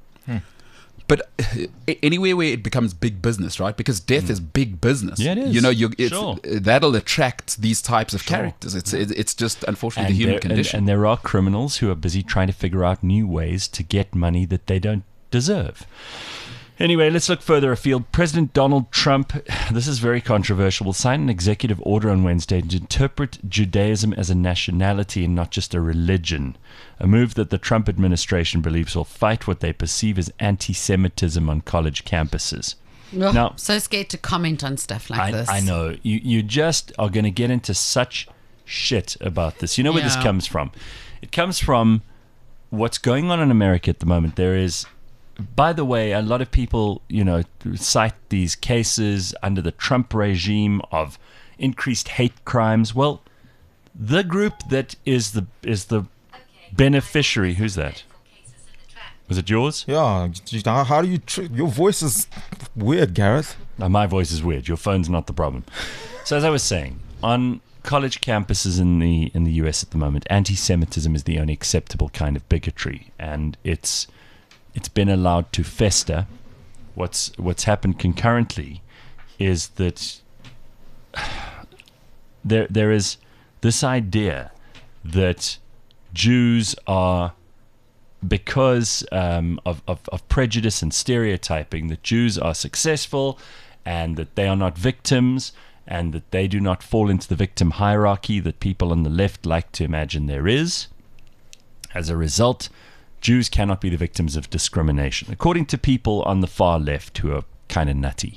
But uh, anywhere where it becomes big business, right? Because death is big business. Yeah, it is. You know, you it's, Sure. uh, that'll attract these types of Sure. characters. It's it, it's just unfortunately the human there, and, condition. and there are criminals who are busy trying to figure out new ways to get money that they don't deserve. Anyway, let's look further afield. President Donald Trump, this is very controversial, will sign an executive order on Wednesday to interpret Judaism as a nationality and not just a religion, a move that the Trump administration believes will fight what they perceive as anti-Semitism on college campuses. Oh, Now- so scared to comment on stuff like I, this. I know. You, you just are going to get into such shit about this. You know where this Yeah. comes from? It comes from what's going on in America at the moment. There is... By the way, a lot of people, you know, cite these cases under the Trump regime of increased hate crimes. Well, the group that is the is the beneficiary. Who's that? Was it yours? Yeah. How how do you? Tr- your voice is weird, Gareth. No, my voice is weird. Your phone's not the problem. So as I was saying, on college campuses in the in the U S at the moment, anti-Semitism is the only acceptable kind of bigotry, and it's it's been allowed to fester. What's what's happened concurrently is that there there is this idea that Jews are, because um, of, of, of prejudice and stereotyping, that Jews are successful and that they are not victims and that they do not fall into the victim hierarchy that people on the left like to imagine there is. As a result, Jews cannot be the victims of discrimination, according to people on the far left who are kind of nutty.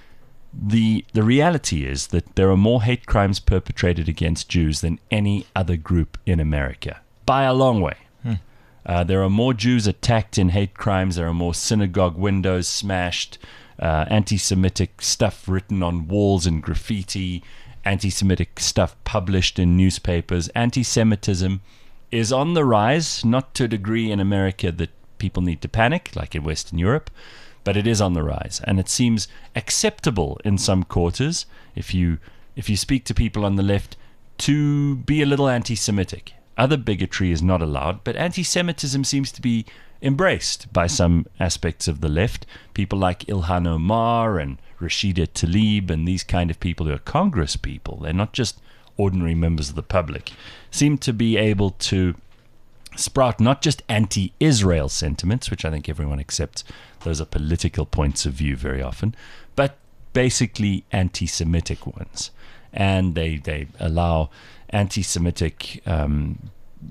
The the reality is that there are more hate crimes perpetrated against Jews than any other group in America, by a long way. Uh, there are more Jews attacked in hate crimes. There are more synagogue windows smashed, uh, anti-Semitic stuff written on walls and graffiti, anti-Semitic stuff published in newspapers. Anti-Semitism is on the rise, not to a degree in America that people need to panic, like in Western Europe, but it is on the rise. And it seems acceptable in some quarters, if you if you speak to people on the left, to be a little anti-Semitic. Other bigotry is not allowed, but anti-Semitism seems to be embraced by some aspects of the left. People like Ilhan Omar and Rashida Tlaib and these kind of people who are Congress people, they're not just ordinary members of the public, seem to be able to sprout not just anti-Israel sentiments, which I think everyone accepts, those are political points of view very often, but basically anti-Semitic ones. And they, they allow anti-Semitic um,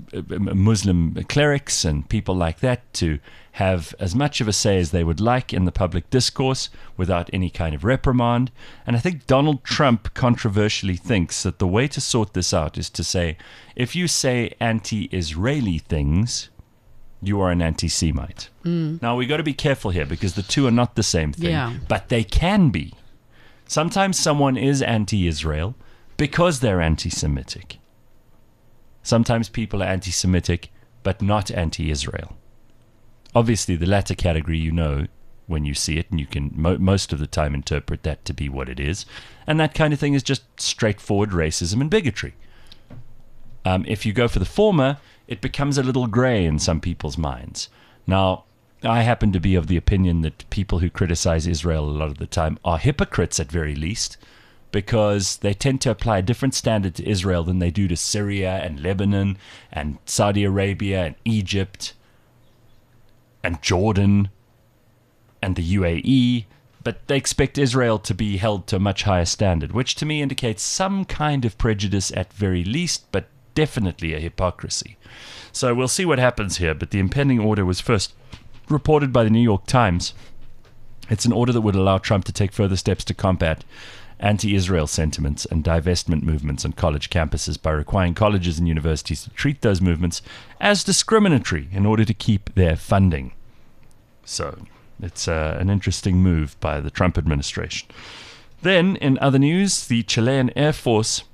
Muslim clerics and people like that to have as much of a say as they would like in the public discourse without any kind of reprimand. And I think Donald Trump controversially thinks that the way to sort this out is to say, if you say anti-Israeli things, you are an anti-Semite. Mm. Now, we got to be careful here because the two are not the same thing, Yeah. but they can be. Sometimes someone is anti-Israel because they're anti-Semitic. Sometimes people are anti-Semitic but not anti-Israel. Obviously, the latter category you know when you see it, and you can mo- most of the time interpret that to be what it is. And that kind of thing is just straightforward racism and bigotry. Um, if you go for the former, it becomes a little grey in some people's minds. Now, I happen to be of the opinion that people who criticize Israel a lot of the time are hypocrites at very least, because they tend to apply a different standard to Israel than they do to Syria and Lebanon and Saudi Arabia and Egypt and Jordan and the U A E. But they expect Israel to be held to a much higher standard, which to me indicates some kind of prejudice at very least, but definitely a hypocrisy. So we'll see what happens here, but the impending order was first reported by the New York Times. It's an order that would allow Trump to take further steps to combat anti-Israel sentiments and divestment movements on college campuses by requiring colleges and universities to treat those movements as discriminatory in order to keep their funding. So it's uh, an interesting move by the Trump administration. Then, in other news, the Chilean Air Force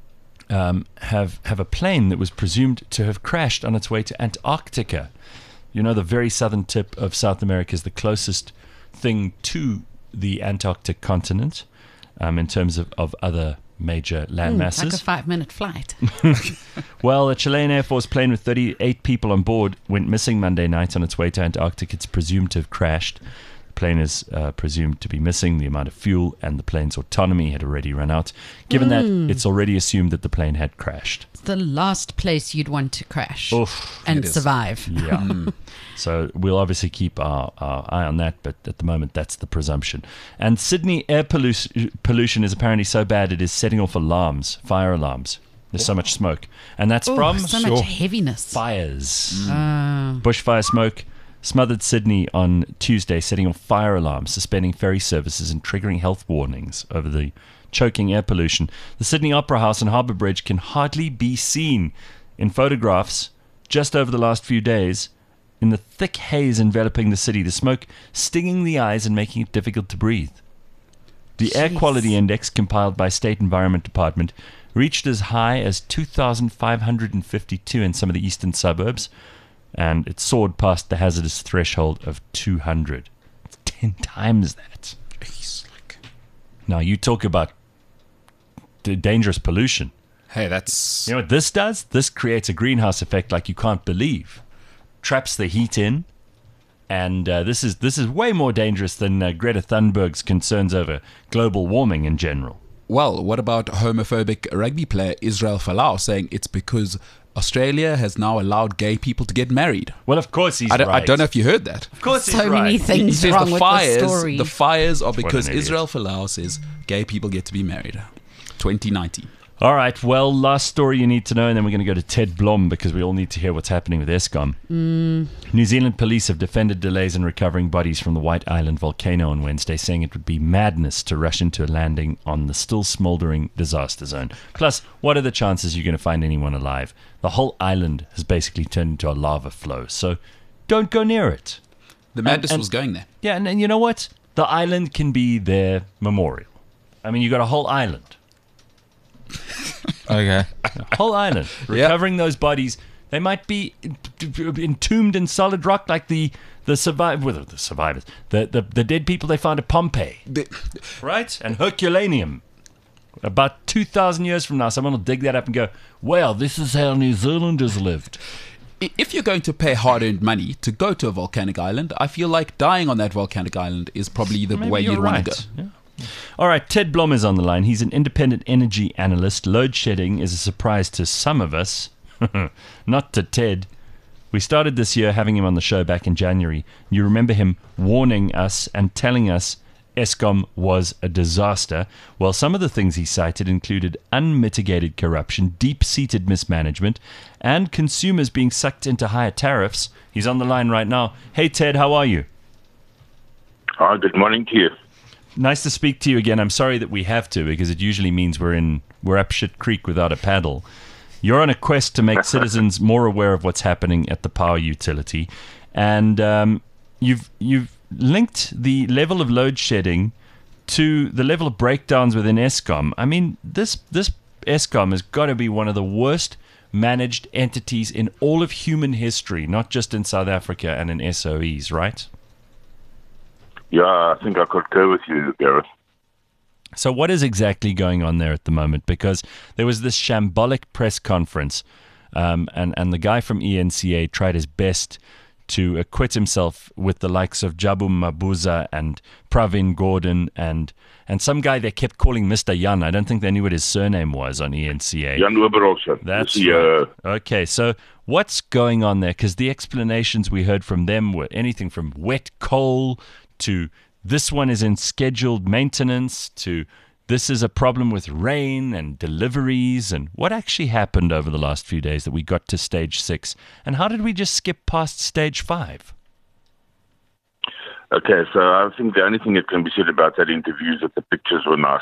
um, have have a plane that was presumed to have crashed on its way to Antarctica. You know, the very southern tip of South America is the closest thing to the Antarctic continent um, in terms of, of other major land Mm, masses. like a five-minute flight. Well, a Chilean Air Force plane with thirty-eight people on board went missing Monday night on its way to Antarctica. It's presumed to have crashed. The plane is uh, presumed to be missing. The amount of fuel and the plane's autonomy had already run out. Given Mm. that, it's already assumed that the plane had crashed. It's the last place you'd want to crash Oof, and it is. survive. Yeah. So we'll obviously keep our, our eye on that, but at the moment, that's the presumption. And Sydney air pollu- pollution is apparently so bad it is setting off alarms, fire alarms. There's so much smoke. And that's Ooh, from so much heaviness. fires. Uh, Bushfire smoke smothered Sydney on Tuesday, setting off fire alarms, suspending ferry services and triggering health warnings over the choking air pollution. The Sydney Opera House and Harbour Bridge can hardly be seen in photographs just over the last few days in the thick haze enveloping the city, the smoke stinging the eyes and making it difficult to breathe. The air Jeez. quality index compiled by State Environment Department reached as high as two thousand five hundred fifty-two in some of the eastern suburbs, and it soared past the hazardous threshold of two hundred. It's ten times that. Now, you talk about d- dangerous pollution. Hey, that's You know what this does? This creates a greenhouse effect like you can't believe. Traps the heat in, and uh, this is this is way more dangerous than uh, Greta Thunberg's concerns over global warming in general. well. What about homophobic rugby player Israel Folau saying it's because Australia has now allowed gay people to get married? Well, of course he's I don't, right. I don't know if you heard that. Of course he's so right. many He things says wrong the with fires, the story. the fires are What an because idiot. Israel Folau says gay people get to be married. twenty ninety. All right, well, last story you need to know, and then we're going to go to Ted Blom because we all need to hear what's happening with Eskom. Mm. New Zealand police have defended delays in recovering bodies from the White Island volcano on Wednesday, saying it would be madness to rush into a landing on the still smouldering disaster zone. Plus, what are the chances you're going to find anyone alive? The whole island has basically turned into a lava flow, so don't go near it. The madness and- was going there. Yeah, and, and you know what? The island can be their memorial. I mean, you got a whole island. Okay. Whole island. Recovering those bodies. They might be entombed in solid rock like the the surviv- well, the survivors, the, the the dead people they found at Pompeii, The- right? And Herculaneum. About two thousand years from now, someone will dig that up and go, well, this is how New Zealanders lived. I- If you're going to pay hard-earned money to go to a volcanic island, I feel like dying on that volcanic island is probably the Maybe way you're you'd want to right. go. Yeah. All right, Ted Blom is on the line. He's an independent energy analyst. Load shedding is a surprise to some of us, not to Ted. We started this year having him on the show back in January. You remember him warning us and telling us Eskom was a disaster. Well, some of the things he cited included unmitigated corruption, deep-seated mismanagement, and consumers being sucked into higher tariffs. He's on the line right now. Hey, Ted, how are you? Oh, good morning to you. Nice to speak to you again. I'm sorry that we have to, because it usually means we're in we're up shit creek without a paddle. You're on a quest to make citizens more aware of what's happening at the power utility, and um, you've you've linked the level of load shedding to the level of breakdowns within Eskom. I mean, this this Eskom has got to be one of the worst managed entities in all of human history, not just in South Africa and in S O Es, right? Yeah, I think I concur with you, Gareth. So what is exactly going on there at the moment? Because there was this shambolic press conference, um, and, and the guy from E N C A tried his best to acquit himself with the likes of Jabu Mabuza and Pravin Gordhan and and some guy they kept calling Mister Jan. I don't think they knew what his surname was on E N C A. Jan Oberholzer. That's the, right. uh, Okay, so what's going on there? Because the explanations we heard from them were anything from wet coal to this one is in scheduled maintenance to this is a problem with rain and deliveries. And what actually happened over the last few days that we got to stage six? And how did we just skip past stage five? Okay, so I think the only thing that can be said about that interview is that the pictures were nice.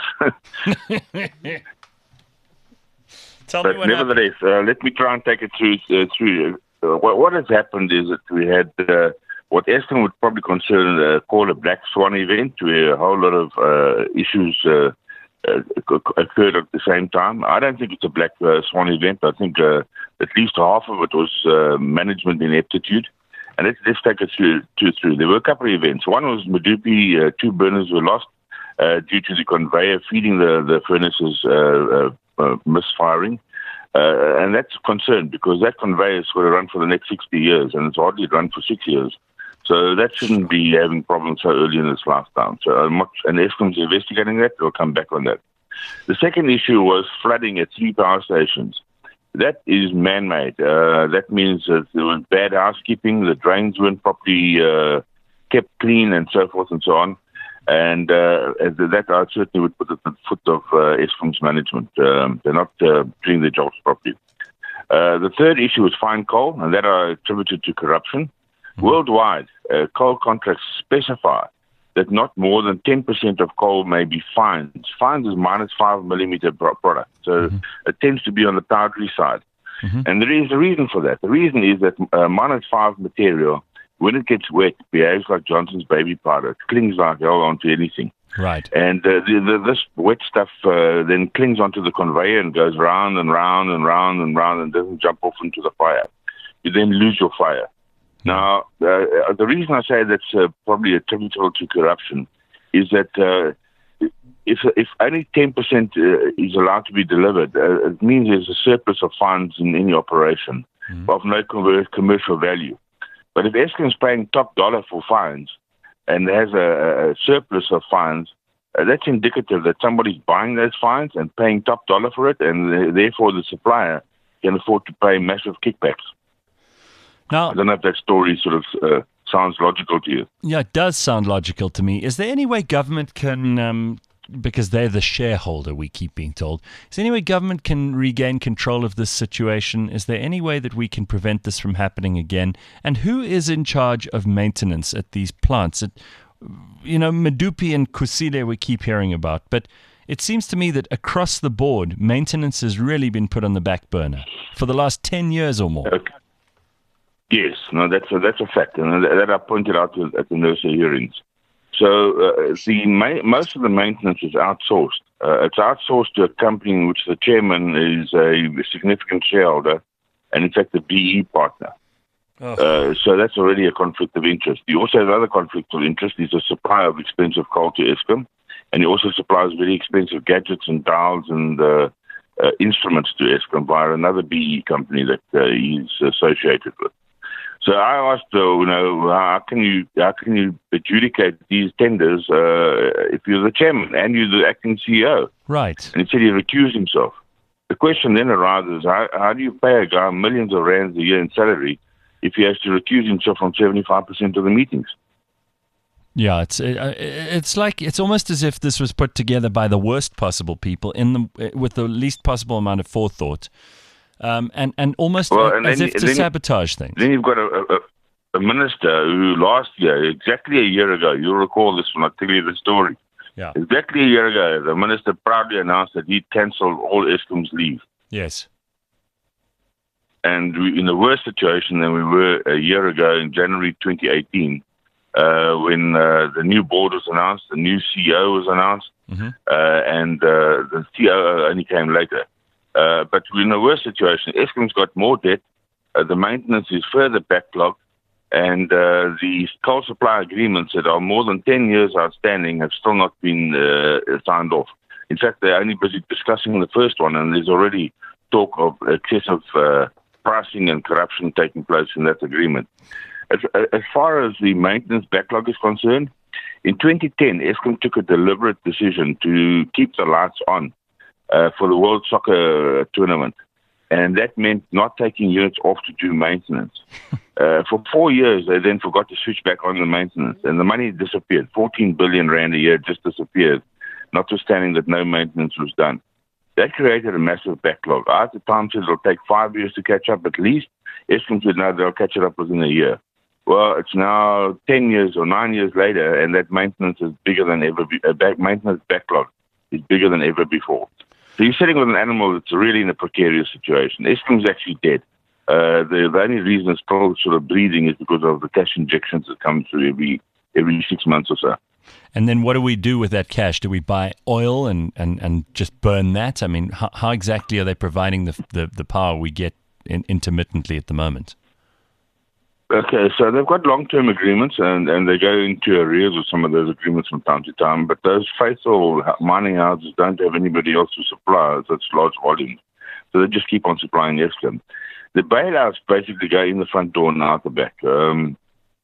Tell but me what nevertheless, uh, let me try and take it through. Uh, through. Uh, what, what has happened is that we had uh, what Eskom would probably concern uh, call a black swan event, where a whole lot of uh, issues uh, uh, occurred at the same time. I don't think it's a black uh, swan event. I think uh, at least half of it was uh, management ineptitude. And let's, let's take it through, through, through. There were a couple of events. One was Medupi, uh, two burners were lost uh, due to the conveyor feeding the, the furnaces uh, uh, uh, misfiring. Uh, and that's a concern because that conveyor is going to run for the next sixty years and it's hardly run for six years. So that shouldn't be having problems so early in this lifetime. So I'm not, and Eskom's investigating that. We'll come back on that. The second issue was flooding at three power stations. That is man-made. Uh, that means that there was bad housekeeping, the drains weren't properly uh, kept clean and so forth and so on. And uh, that I certainly would put at the foot of uh, Eskom's management. Um, they're not uh, doing their jobs properly. Uh, the third issue was fine coal, and that are attributed to corruption. Mm-hmm. Worldwide, uh, coal contracts specify that not more than ten percent of coal may be fines. Fines is minus five millimeter product. So mm-hmm. it tends to be on the powdery side. Mm-hmm. And there is a reason for that. The reason is that uh, minus five material, when it gets wet, behaves like Johnson's baby powder. It clings like hell onto anything. Right. And uh, the, the, this wet stuff uh, then clings onto the conveyor and goes round and round and round and round and doesn't jump off into the fire. You then lose your fire. Now, uh, the reason I say that's uh, probably attributable to corruption is that uh, if if only ten percent uh, is allowed to be delivered, uh, it means there's a surplus of funds in any operation mm-hmm. of no com- commercial value. But if Eskom is paying top dollar for fines and has a, a surplus of fines, uh, that's indicative that somebody's buying those fines and paying top dollar for it, and uh, therefore the supplier can afford to pay massive kickbacks. Now, I don't know if that story sort of uh, sounds logical to you. Yeah, it does sound logical to me. Is there any way government can, um, because they're the shareholder, we keep being told, is there any way government can regain control of this situation? Is there any way that we can prevent this from happening again? And who is in charge of maintenance at these plants? It, you know, Medupi and Kusile we keep hearing about, but it seems to me that across the board, maintenance has really been put on the back burner for the last ten years or more. Okay. Yes, no, that's a, that's a fact, and that I pointed out at the NERSA hearings. So uh, the ma- most of the maintenance is outsourced. Uh, it's outsourced to a company in which the chairman is a significant shareholder, and in fact, a B E partner. Oh. Uh, so that's already a conflict of interest. You also have another conflict of interest. He's a supplier of expensive coal to Eskom, and he also supplies very expensive gadgets and dials and uh, uh, instruments to Eskom via another B E company that uh, he's associated with. So I asked, uh, you know, how can you how can you adjudicate these tenders uh, if you're the chairman and you're the acting C E O? Right. And he said he recused himself. The question then arises: how, how do you pay a guy millions of rands a year in salary if he has to recuse himself from seventy-five percent of the meetings? Yeah, it's it, it's like it's almost as if this was put together by the worst possible people in the with the least possible amount of forethought. Um, and, and almost well, a, and as then, if to sabotage things. Then you've got a, a, a minister who last year, exactly a year ago, you'll recall this when I tell you the story. Yeah. Exactly a year ago, the minister proudly announced that he'd cancelled all Eskom's leave. Yes. And we, in a worse situation than we were a year ago in January twenty eighteen, uh, when uh, the new board was announced, the new C E O was announced, mm-hmm. uh, and uh, the C O O only came later. Uh, but we're in a worse situation. Eskom's got more debt, uh, the maintenance is further backlogged, and uh, the coal supply agreements that are more than ten years outstanding have still not been uh, signed off. In fact, they're only busy discussing the first one, and there's already talk of excessive uh, pricing and corruption taking place in that agreement. As, as far as the maintenance backlog is concerned, in twenty ten, Eskom took a deliberate decision to keep the lights on uh, for the World Soccer Tournament. And that meant not taking units off to do maintenance. Uh, for four years, they then forgot to switch back on the maintenance, and the money disappeared. fourteen billion rand a year just disappeared, notwithstanding that no maintenance was done. That created a massive backlog. I at the time said it'll take five years to catch up at least. Eskom said no, they'll catch it up within a year. Well, it's now ten years or nine years later, and that maintenance is bigger than ever. Be- uh, back, maintenance backlog is bigger than ever before. So you're sitting with an animal that's really in a precarious situation. Eskom's actually dead. Uh, the, the only reason it's still sort of breathing is because of the cash injections that come through every every six months or so. And then what do we do with that cash? Do we buy oil and, and, and just burn that? I mean, how, how exactly are they providing the the, the power we get in, intermittently at the moment? Okay, so they've got long-term agreements, and, and they go into arrears with some of those agreements from time to time, but those faithful mining houses don't have anybody else to supply such large volumes, so they just keep on supplying Eskom. The bailouts basically go in the front door and out the back. Um,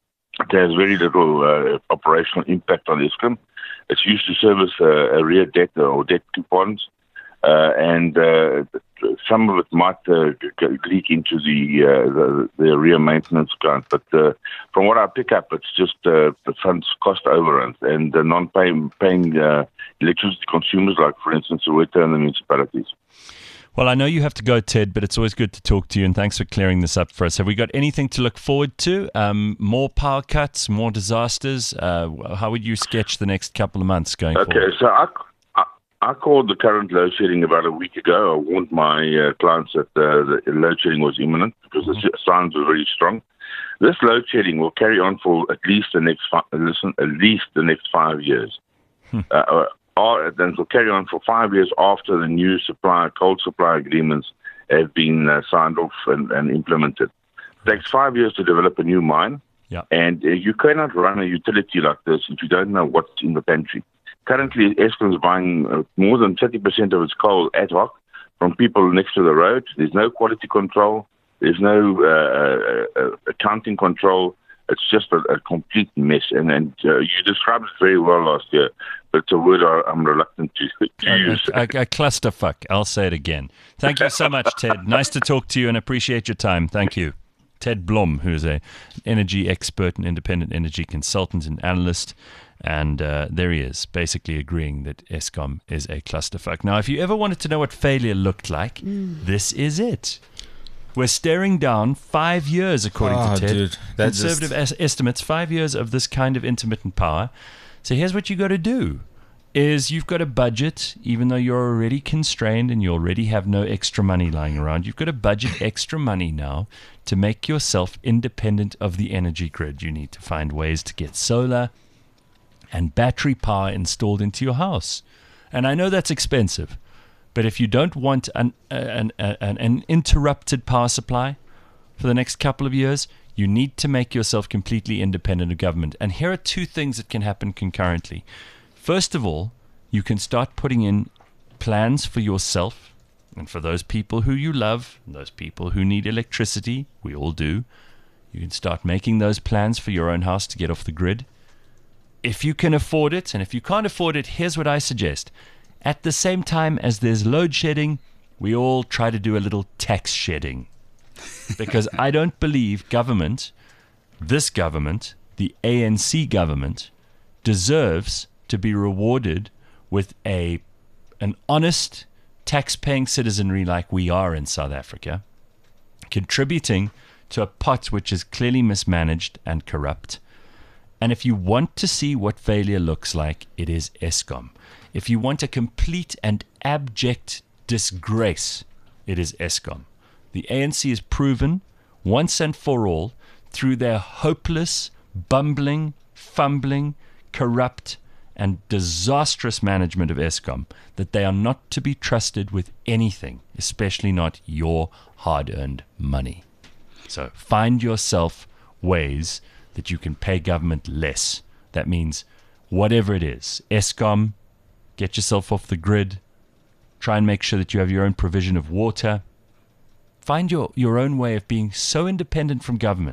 it has very little uh, operational impact on Eskom. It's used to service uh, arrear debt or debt coupons, uh, and uh, some of it might uh, leak into the, uh, the the arrear maintenance account. But uh, from what I pick up, it's just uh, the funds cost overruns and the non-paying paying, uh, electricity consumers, like, for instance, Soweto and the municipalities. Well, I know you have to go, Ted, but it's always good to talk to you, and thanks for clearing this up for us. Have we got anything to look forward to? Um, more power cuts, more disasters? Uh, how would you sketch the next couple of months going okay, forward? Okay, so I, I, I called the current load shedding about a week ago. I warned my uh, clients that uh, the load shedding was imminent because mm-hmm. the signs were very strong. This load shedding will carry on for at least the next fi- listen, at least the next five years. Hmm. Uh, Or then will carry on for five years after the new supply, cold supply agreements have been uh, signed off and, and implemented. It takes five years to develop a new mine, yeah. and uh, you cannot run a utility like this if you don't know what's in the pantry. Currently, Eskom is buying uh, more than thirty percent of its coal ad hoc from people next to the road. There's no quality control. There's no uh, uh, accounting control. It's just a, a complete mess, and, and uh, you described it very well last year, but it's a word I, I'm reluctant to, to a, use. A, a, a clusterfuck. I'll say it again. Thank you so much, Ted. Nice to talk to you and appreciate your time. Thank you. Ted Blom, who's an energy expert and independent energy consultant and analyst, and uh, there he is, basically agreeing that Eskom is a clusterfuck. Now, if you ever wanted to know what failure looked like, mm. this is it. We're staring down five years, according oh, to Ted. Dude, Conservative just... es- estimates, five years of this kind of intermittent power. So here's what you got to do. Is you've got a budget, even though you're already constrained and you already have no extra money lying around, you've got to budget extra money now to make yourself independent of the energy grid. You need to find ways to get solar and battery power installed into your house. And I know that's expensive. But if you don't want an, an, an, an interrupted power supply for the next couple of years, you need to make yourself completely independent of government. And here are two things that can happen concurrently. First of all, you can start putting in plans for yourself and for those people who you love, and those people who need electricity. We all do. You can start making those plans for your own house to get off the grid. If you can afford it, and if you can't afford it, here's what I suggest. At the same time as there's load shedding, we all try to do a little tax shedding. Because I don't believe government, this government, the A N C government, deserves to be rewarded with a an honest, tax-paying citizenry like we are in South Africa, contributing to a pot which is clearly mismanaged and corrupt. And if you want to see what failure looks like, it is Eskom. If you want a complete and abject disgrace, it is Eskom. The A N C has proven once and for all through their hopeless, bumbling, fumbling, corrupt, and disastrous management of Eskom that they are not to be trusted with anything, especially not your hard-earned money. So find yourself ways that you can pay government less. That means whatever it is, Eskom, get yourself off the grid. Try and make sure that you have your own provision of water. Find your, your own way of being so independent from government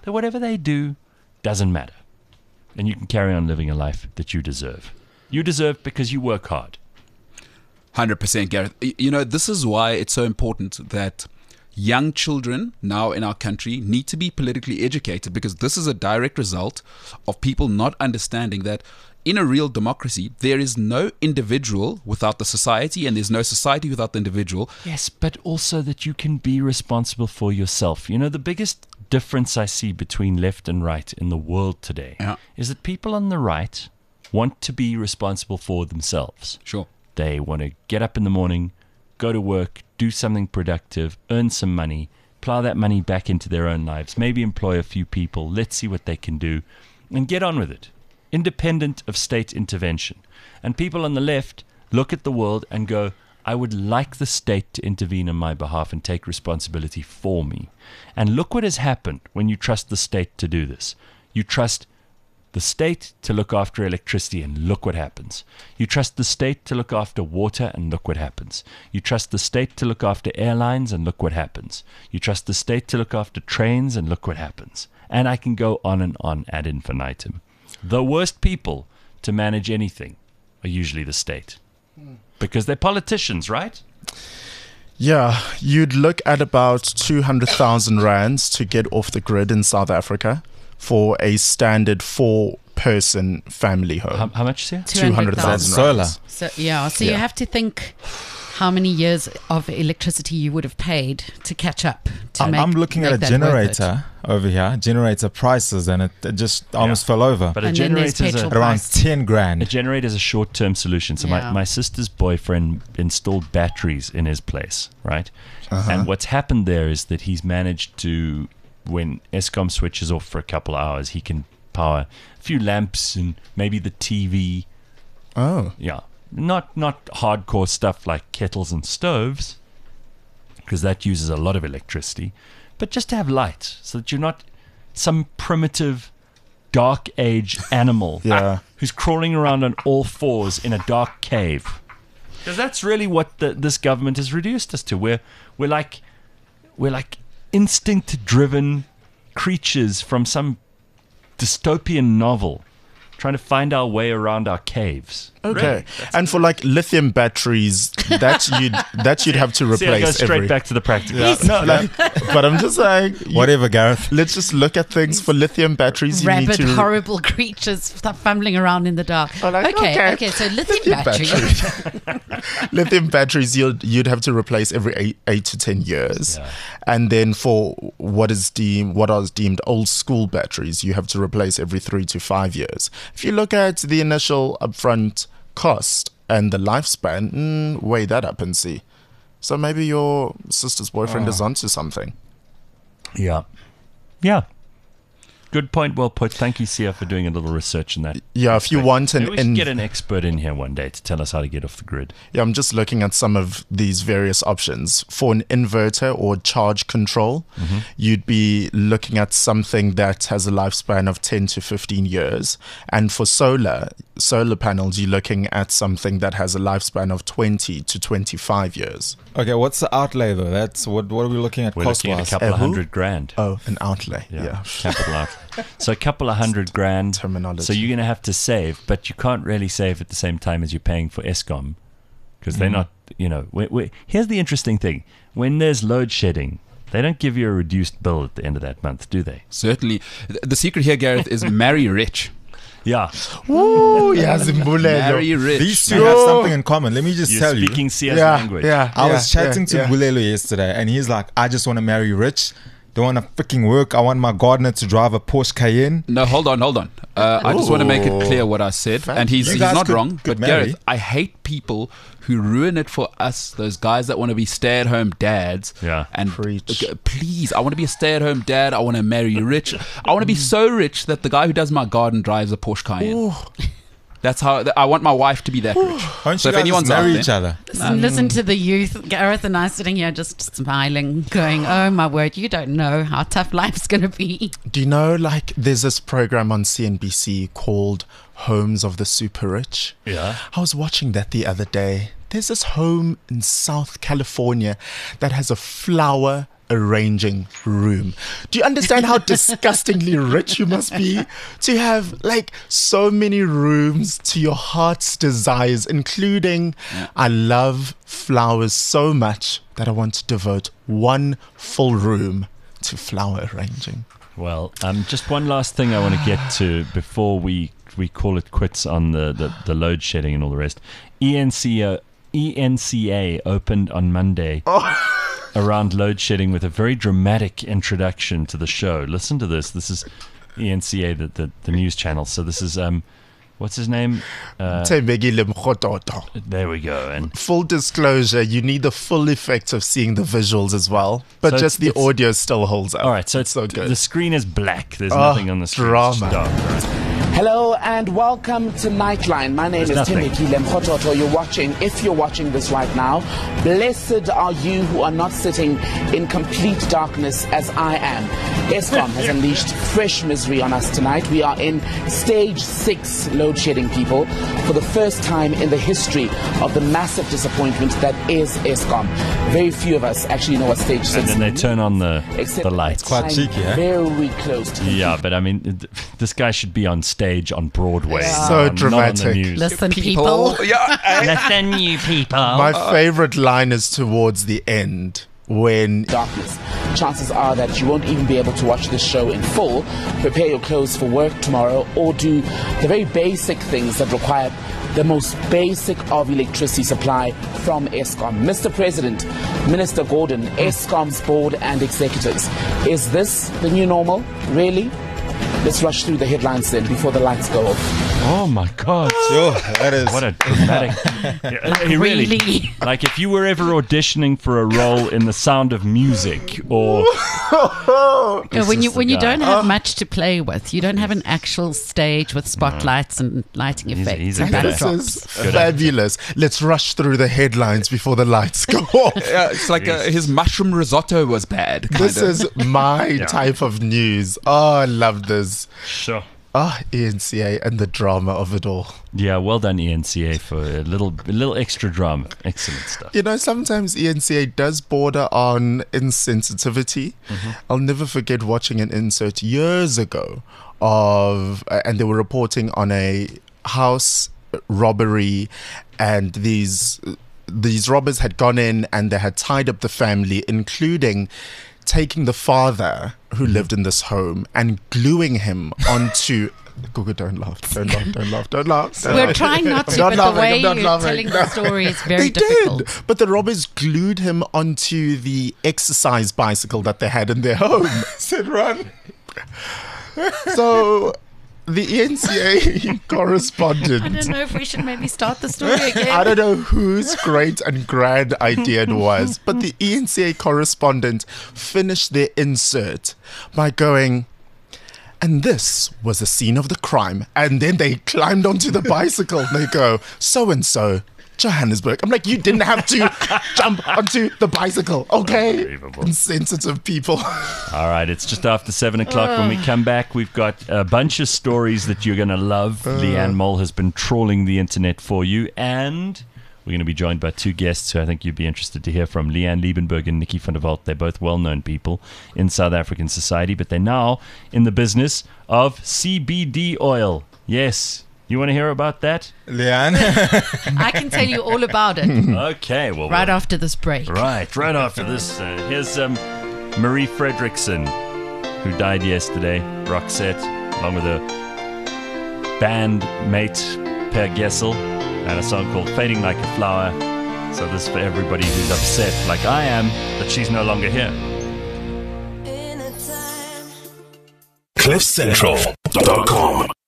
that whatever they do doesn't matter. And you can carry on living a life that you deserve. You deserve because you work hard. one hundred percent, Gareth. Y- You know, this is why it's so important that young children now in our country need to be politically educated, because this is a direct result of people not understanding that in a real democracy, there is no individual without the society, and there's no society without the individual. Yes, but also that you can be responsible for yourself. You know, the biggest difference I see between left and right in the world today Yeah. is that people on the right want to be responsible for themselves. Sure. They want to get up in the morning, go to work, do something productive, earn some money, plow that money back into their own lives, maybe employ a few people, let's see what they can do, and get on with it, independent of state intervention. And people on the left look at the world and go, I would like the state to intervene on my behalf and take responsibility for me. And look what has happened when you trust the state to do this. You trust the state to look after electricity, and look what happens. You trust the state to look after water, and look what happens. You trust the state to look after airlines, and look what happens. You trust the state to look after trains, and look what happens. And I can go on and on ad infinitum. The worst people to manage anything are usually the state, because they're politicians, right? Yeah, you'd look at about two hundred thousand rands to get off the grid in South Africa for a standard four-person family home. How, how much, Sia? two hundred thousand Solar. rands. So yeah, so Yeah. you have to think how many years of electricity you would have paid to catch up. To I'm, make, I'm looking at make a that worth it. generator over here, generator prices, and it, it just almost fell over. But a And then there's generator is a, petrol At around price. ten A grand. generator is a short-term solution. So Yeah. my, my sister's boyfriend installed batteries in his place, right? And what's happened there is that he's managed to, when Eskom switches off for a couple of hours, he can power a few lamps and maybe the T V. Oh, Yeah, not not hardcore stuff like kettles and stoves, because that uses a lot of electricity, but just to have light so that you're not some primitive dark age animal Yeah. who's crawling around on all fours in a dark cave. Because that's really what the, this government has reduced us to. We're we're like we're like instinct driven creatures from some dystopian novel, trying to find our way around our caves. okay. Really? And for like lithium batteries, that you'd that you'd have to See, I go replace straight every. back to the practical. No, like, but I'm just like, you- Whatever, Gareth. let's just look at things for lithium batteries. You need Rabid, to horrible creatures start fumbling around in the dark. Oh, like, okay, okay, okay. so lithium, Lithium battery. batteries. lithium batteries you'd, you'd have to replace every eight, eight to ten years. Yeah. And then for what is deemed what are deemed old school batteries, you have to replace every three to five years. If you look at the initial upfront cost and the lifespan, mm, weigh that up and see. So maybe your sister's boyfriend is onto something. Yeah. Yeah. Good point, well put. Thank you, Sia, for doing a little research in that. Yeah, if you want an Maybe we should in- get an expert in here one day to tell us how to get off the grid. Yeah, I'm just looking at some of these various options. For an inverter or charge control, Mm-hmm. you'd be looking at something that has a lifespan of ten to fifteen years. And for solar, solar panels, you're looking at something that has a lifespan of twenty to twenty-five years. Okay, what's the outlay though? That's what. What are we looking at We're cost looking at a wise? couple of Uh, who? hundred grand. Oh, an outlay. Yeah. Capital outlay. So a couple of hundred grand. Terminology. So you're going to have to save, but you can't really save at the same time as you're paying for Eskom, because they're not, you know, we we here's the interesting thing. When there's load shedding, they don't give you a reduced bill at the end of that month, do they? Certainly. Th- The secret here, Gareth, is marry rich. Yeah. Ooh, yeah, Zimbabwe. Marry rich. These two have something in common. Let me just You're tell you. speaking Sia's Yeah, language. yeah. I was chatting to yeah. Bulelo yesterday, and he's like, "I just want to marry rich. Don't want to freaking work. I want my gardener to drive a Porsche Cayenne." No, hold on, hold on. Uh, I just want to make it Ooh. clear what I said, and he's, You he's guys not could- wrong. could But marry. Gareth, I hate people who ruin it for us. Those guys that want to be stay-at-home dads. Yeah. And Preach. uh, please, I want to be a stay-at-home dad. I want to marry rich. I want to be so rich that the guy who does my garden drives a Porsche Cayenne. That's how I want my wife to be that rich. Why don't So you if guys anyone's just out marry there- each other? Listen, listen to the youth. Gareth and I sitting here just smiling, going, oh my word, you don't know how tough life's going to be. Do you know, like, there's this program on C N B C called Homes of the Super Rich? Yeah. I was watching that the other day. There's this home in South California that has a flower arranging room. Do you understand how disgustingly rich you must be to have like so many rooms to your heart's desires, including yeah. I love flowers so much that I want to devote one full room to flower arranging. Well, um, just one last thing I want to get to before we, we call it quits on the, the, the load shedding and all the rest. E N C A, E N C A opened on Monday oh. around load shedding with a very dramatic introduction to the show. Listen to this. This is E N C A, the, the, the news channel. So this is... um. What's his name? Uh, there we go. And full disclosure, you need the full effect of seeing the visuals as well. But so just the audio still holds up. All right, so it's so good. The screen is black. There's oh, nothing on the screen. Drama. Dark, right? Hello and welcome to Nightline. My name There's is Timothy Lemkhototo. You're watching, if you're watching this right now, blessed are you who are not sitting in complete darkness as I am. Eskom has unleashed fresh misery on us tonight. We are in stage six load shedding, people, for the first time in the history of the massive disappointment that is Eskom. Very few of us actually know what stage six is. And then they turn on the, the lights. Quite cheeky, eh? Very close to Yeah, but I mean, this guy should be on stage. Stage on Broadway, yeah. so uh, dramatic. Not on the news. Listen, people. people. Listen, you people. My favorite line is towards the end when darkness. Chances are that you won't even be able to watch this show in full. Prepare your clothes for work tomorrow, or do the very basic things that require the most basic of electricity supply from Eskom. Mister President, Minister Gordon, Eskom's board and executives. Is this the new normal? Really? Let's rush through the headlines then before the lights go off. Oh my God! Sure, that is what a dramatic. yeah, he really, really, like if you were ever auditioning for a role in The Sound of Music, or yeah, when you when you don't have much to play with, you don't have an actual stage with spotlights no. and lighting he's, effects. He's and this is fabulous. Let's rush through the headlines before the lights go off. Yeah, it's like uh, his mushroom risotto was bad. This of. is my yeah. type of news. Oh, I love this. Sure. Ah, oh, E N C A and the drama of it all. Yeah, well done, E N C A, for a little, a little extra drama. Excellent stuff. You know, sometimes E N C A does border on insensitivity. Mm-hmm. I'll never forget watching an insert years ago of, uh, and they were reporting on a house robbery, and these these robbers had gone in and they had tied up the family, including taking the father who lived in this home and gluing him onto Google, don't laugh, don't laugh, don't laugh, don't laugh. Don't We're laugh. trying not to, Not but laughing, the way I'm not you're laughing. telling No. the story is very They difficult. did, but the robbers glued him onto the exercise bicycle that they had in their home. Said run. So the E N C A correspondent, I don't know if we should maybe start the story again. I don't know whose great and grand idea it was, but the E N C A correspondent finished their insert by going, and this was the scene of the crime. And then they climbed onto the bicycle and they go, so-and-so, Johannesburg. I'm like, you didn't have to jump onto the bicycle, okay? Insensitive people. All right, it's just after seven o'clock. When we come back, we've got a bunch of stories that you're going to love. Uh. Leanne Mole has been trawling the internet for you, and we're going to be joined by two guests who I think you'd be interested to hear from, Leanne Liebenberg and Nikki van der Walt. They're both well-known people in South African society, but they're now in the business of C B D oil. Yes. You want to hear about that? Leanne? I can tell you all about it. Okay. Well, right well, after this break. Right, right after this. Uh, here's um, Marie Fredriksson, who died yesterday, Roxette, along with her band mate, Per Gessel, and a song called Fading Like a Flower. So this is for everybody who's upset, like I am, that she's no longer here. cliff central dot com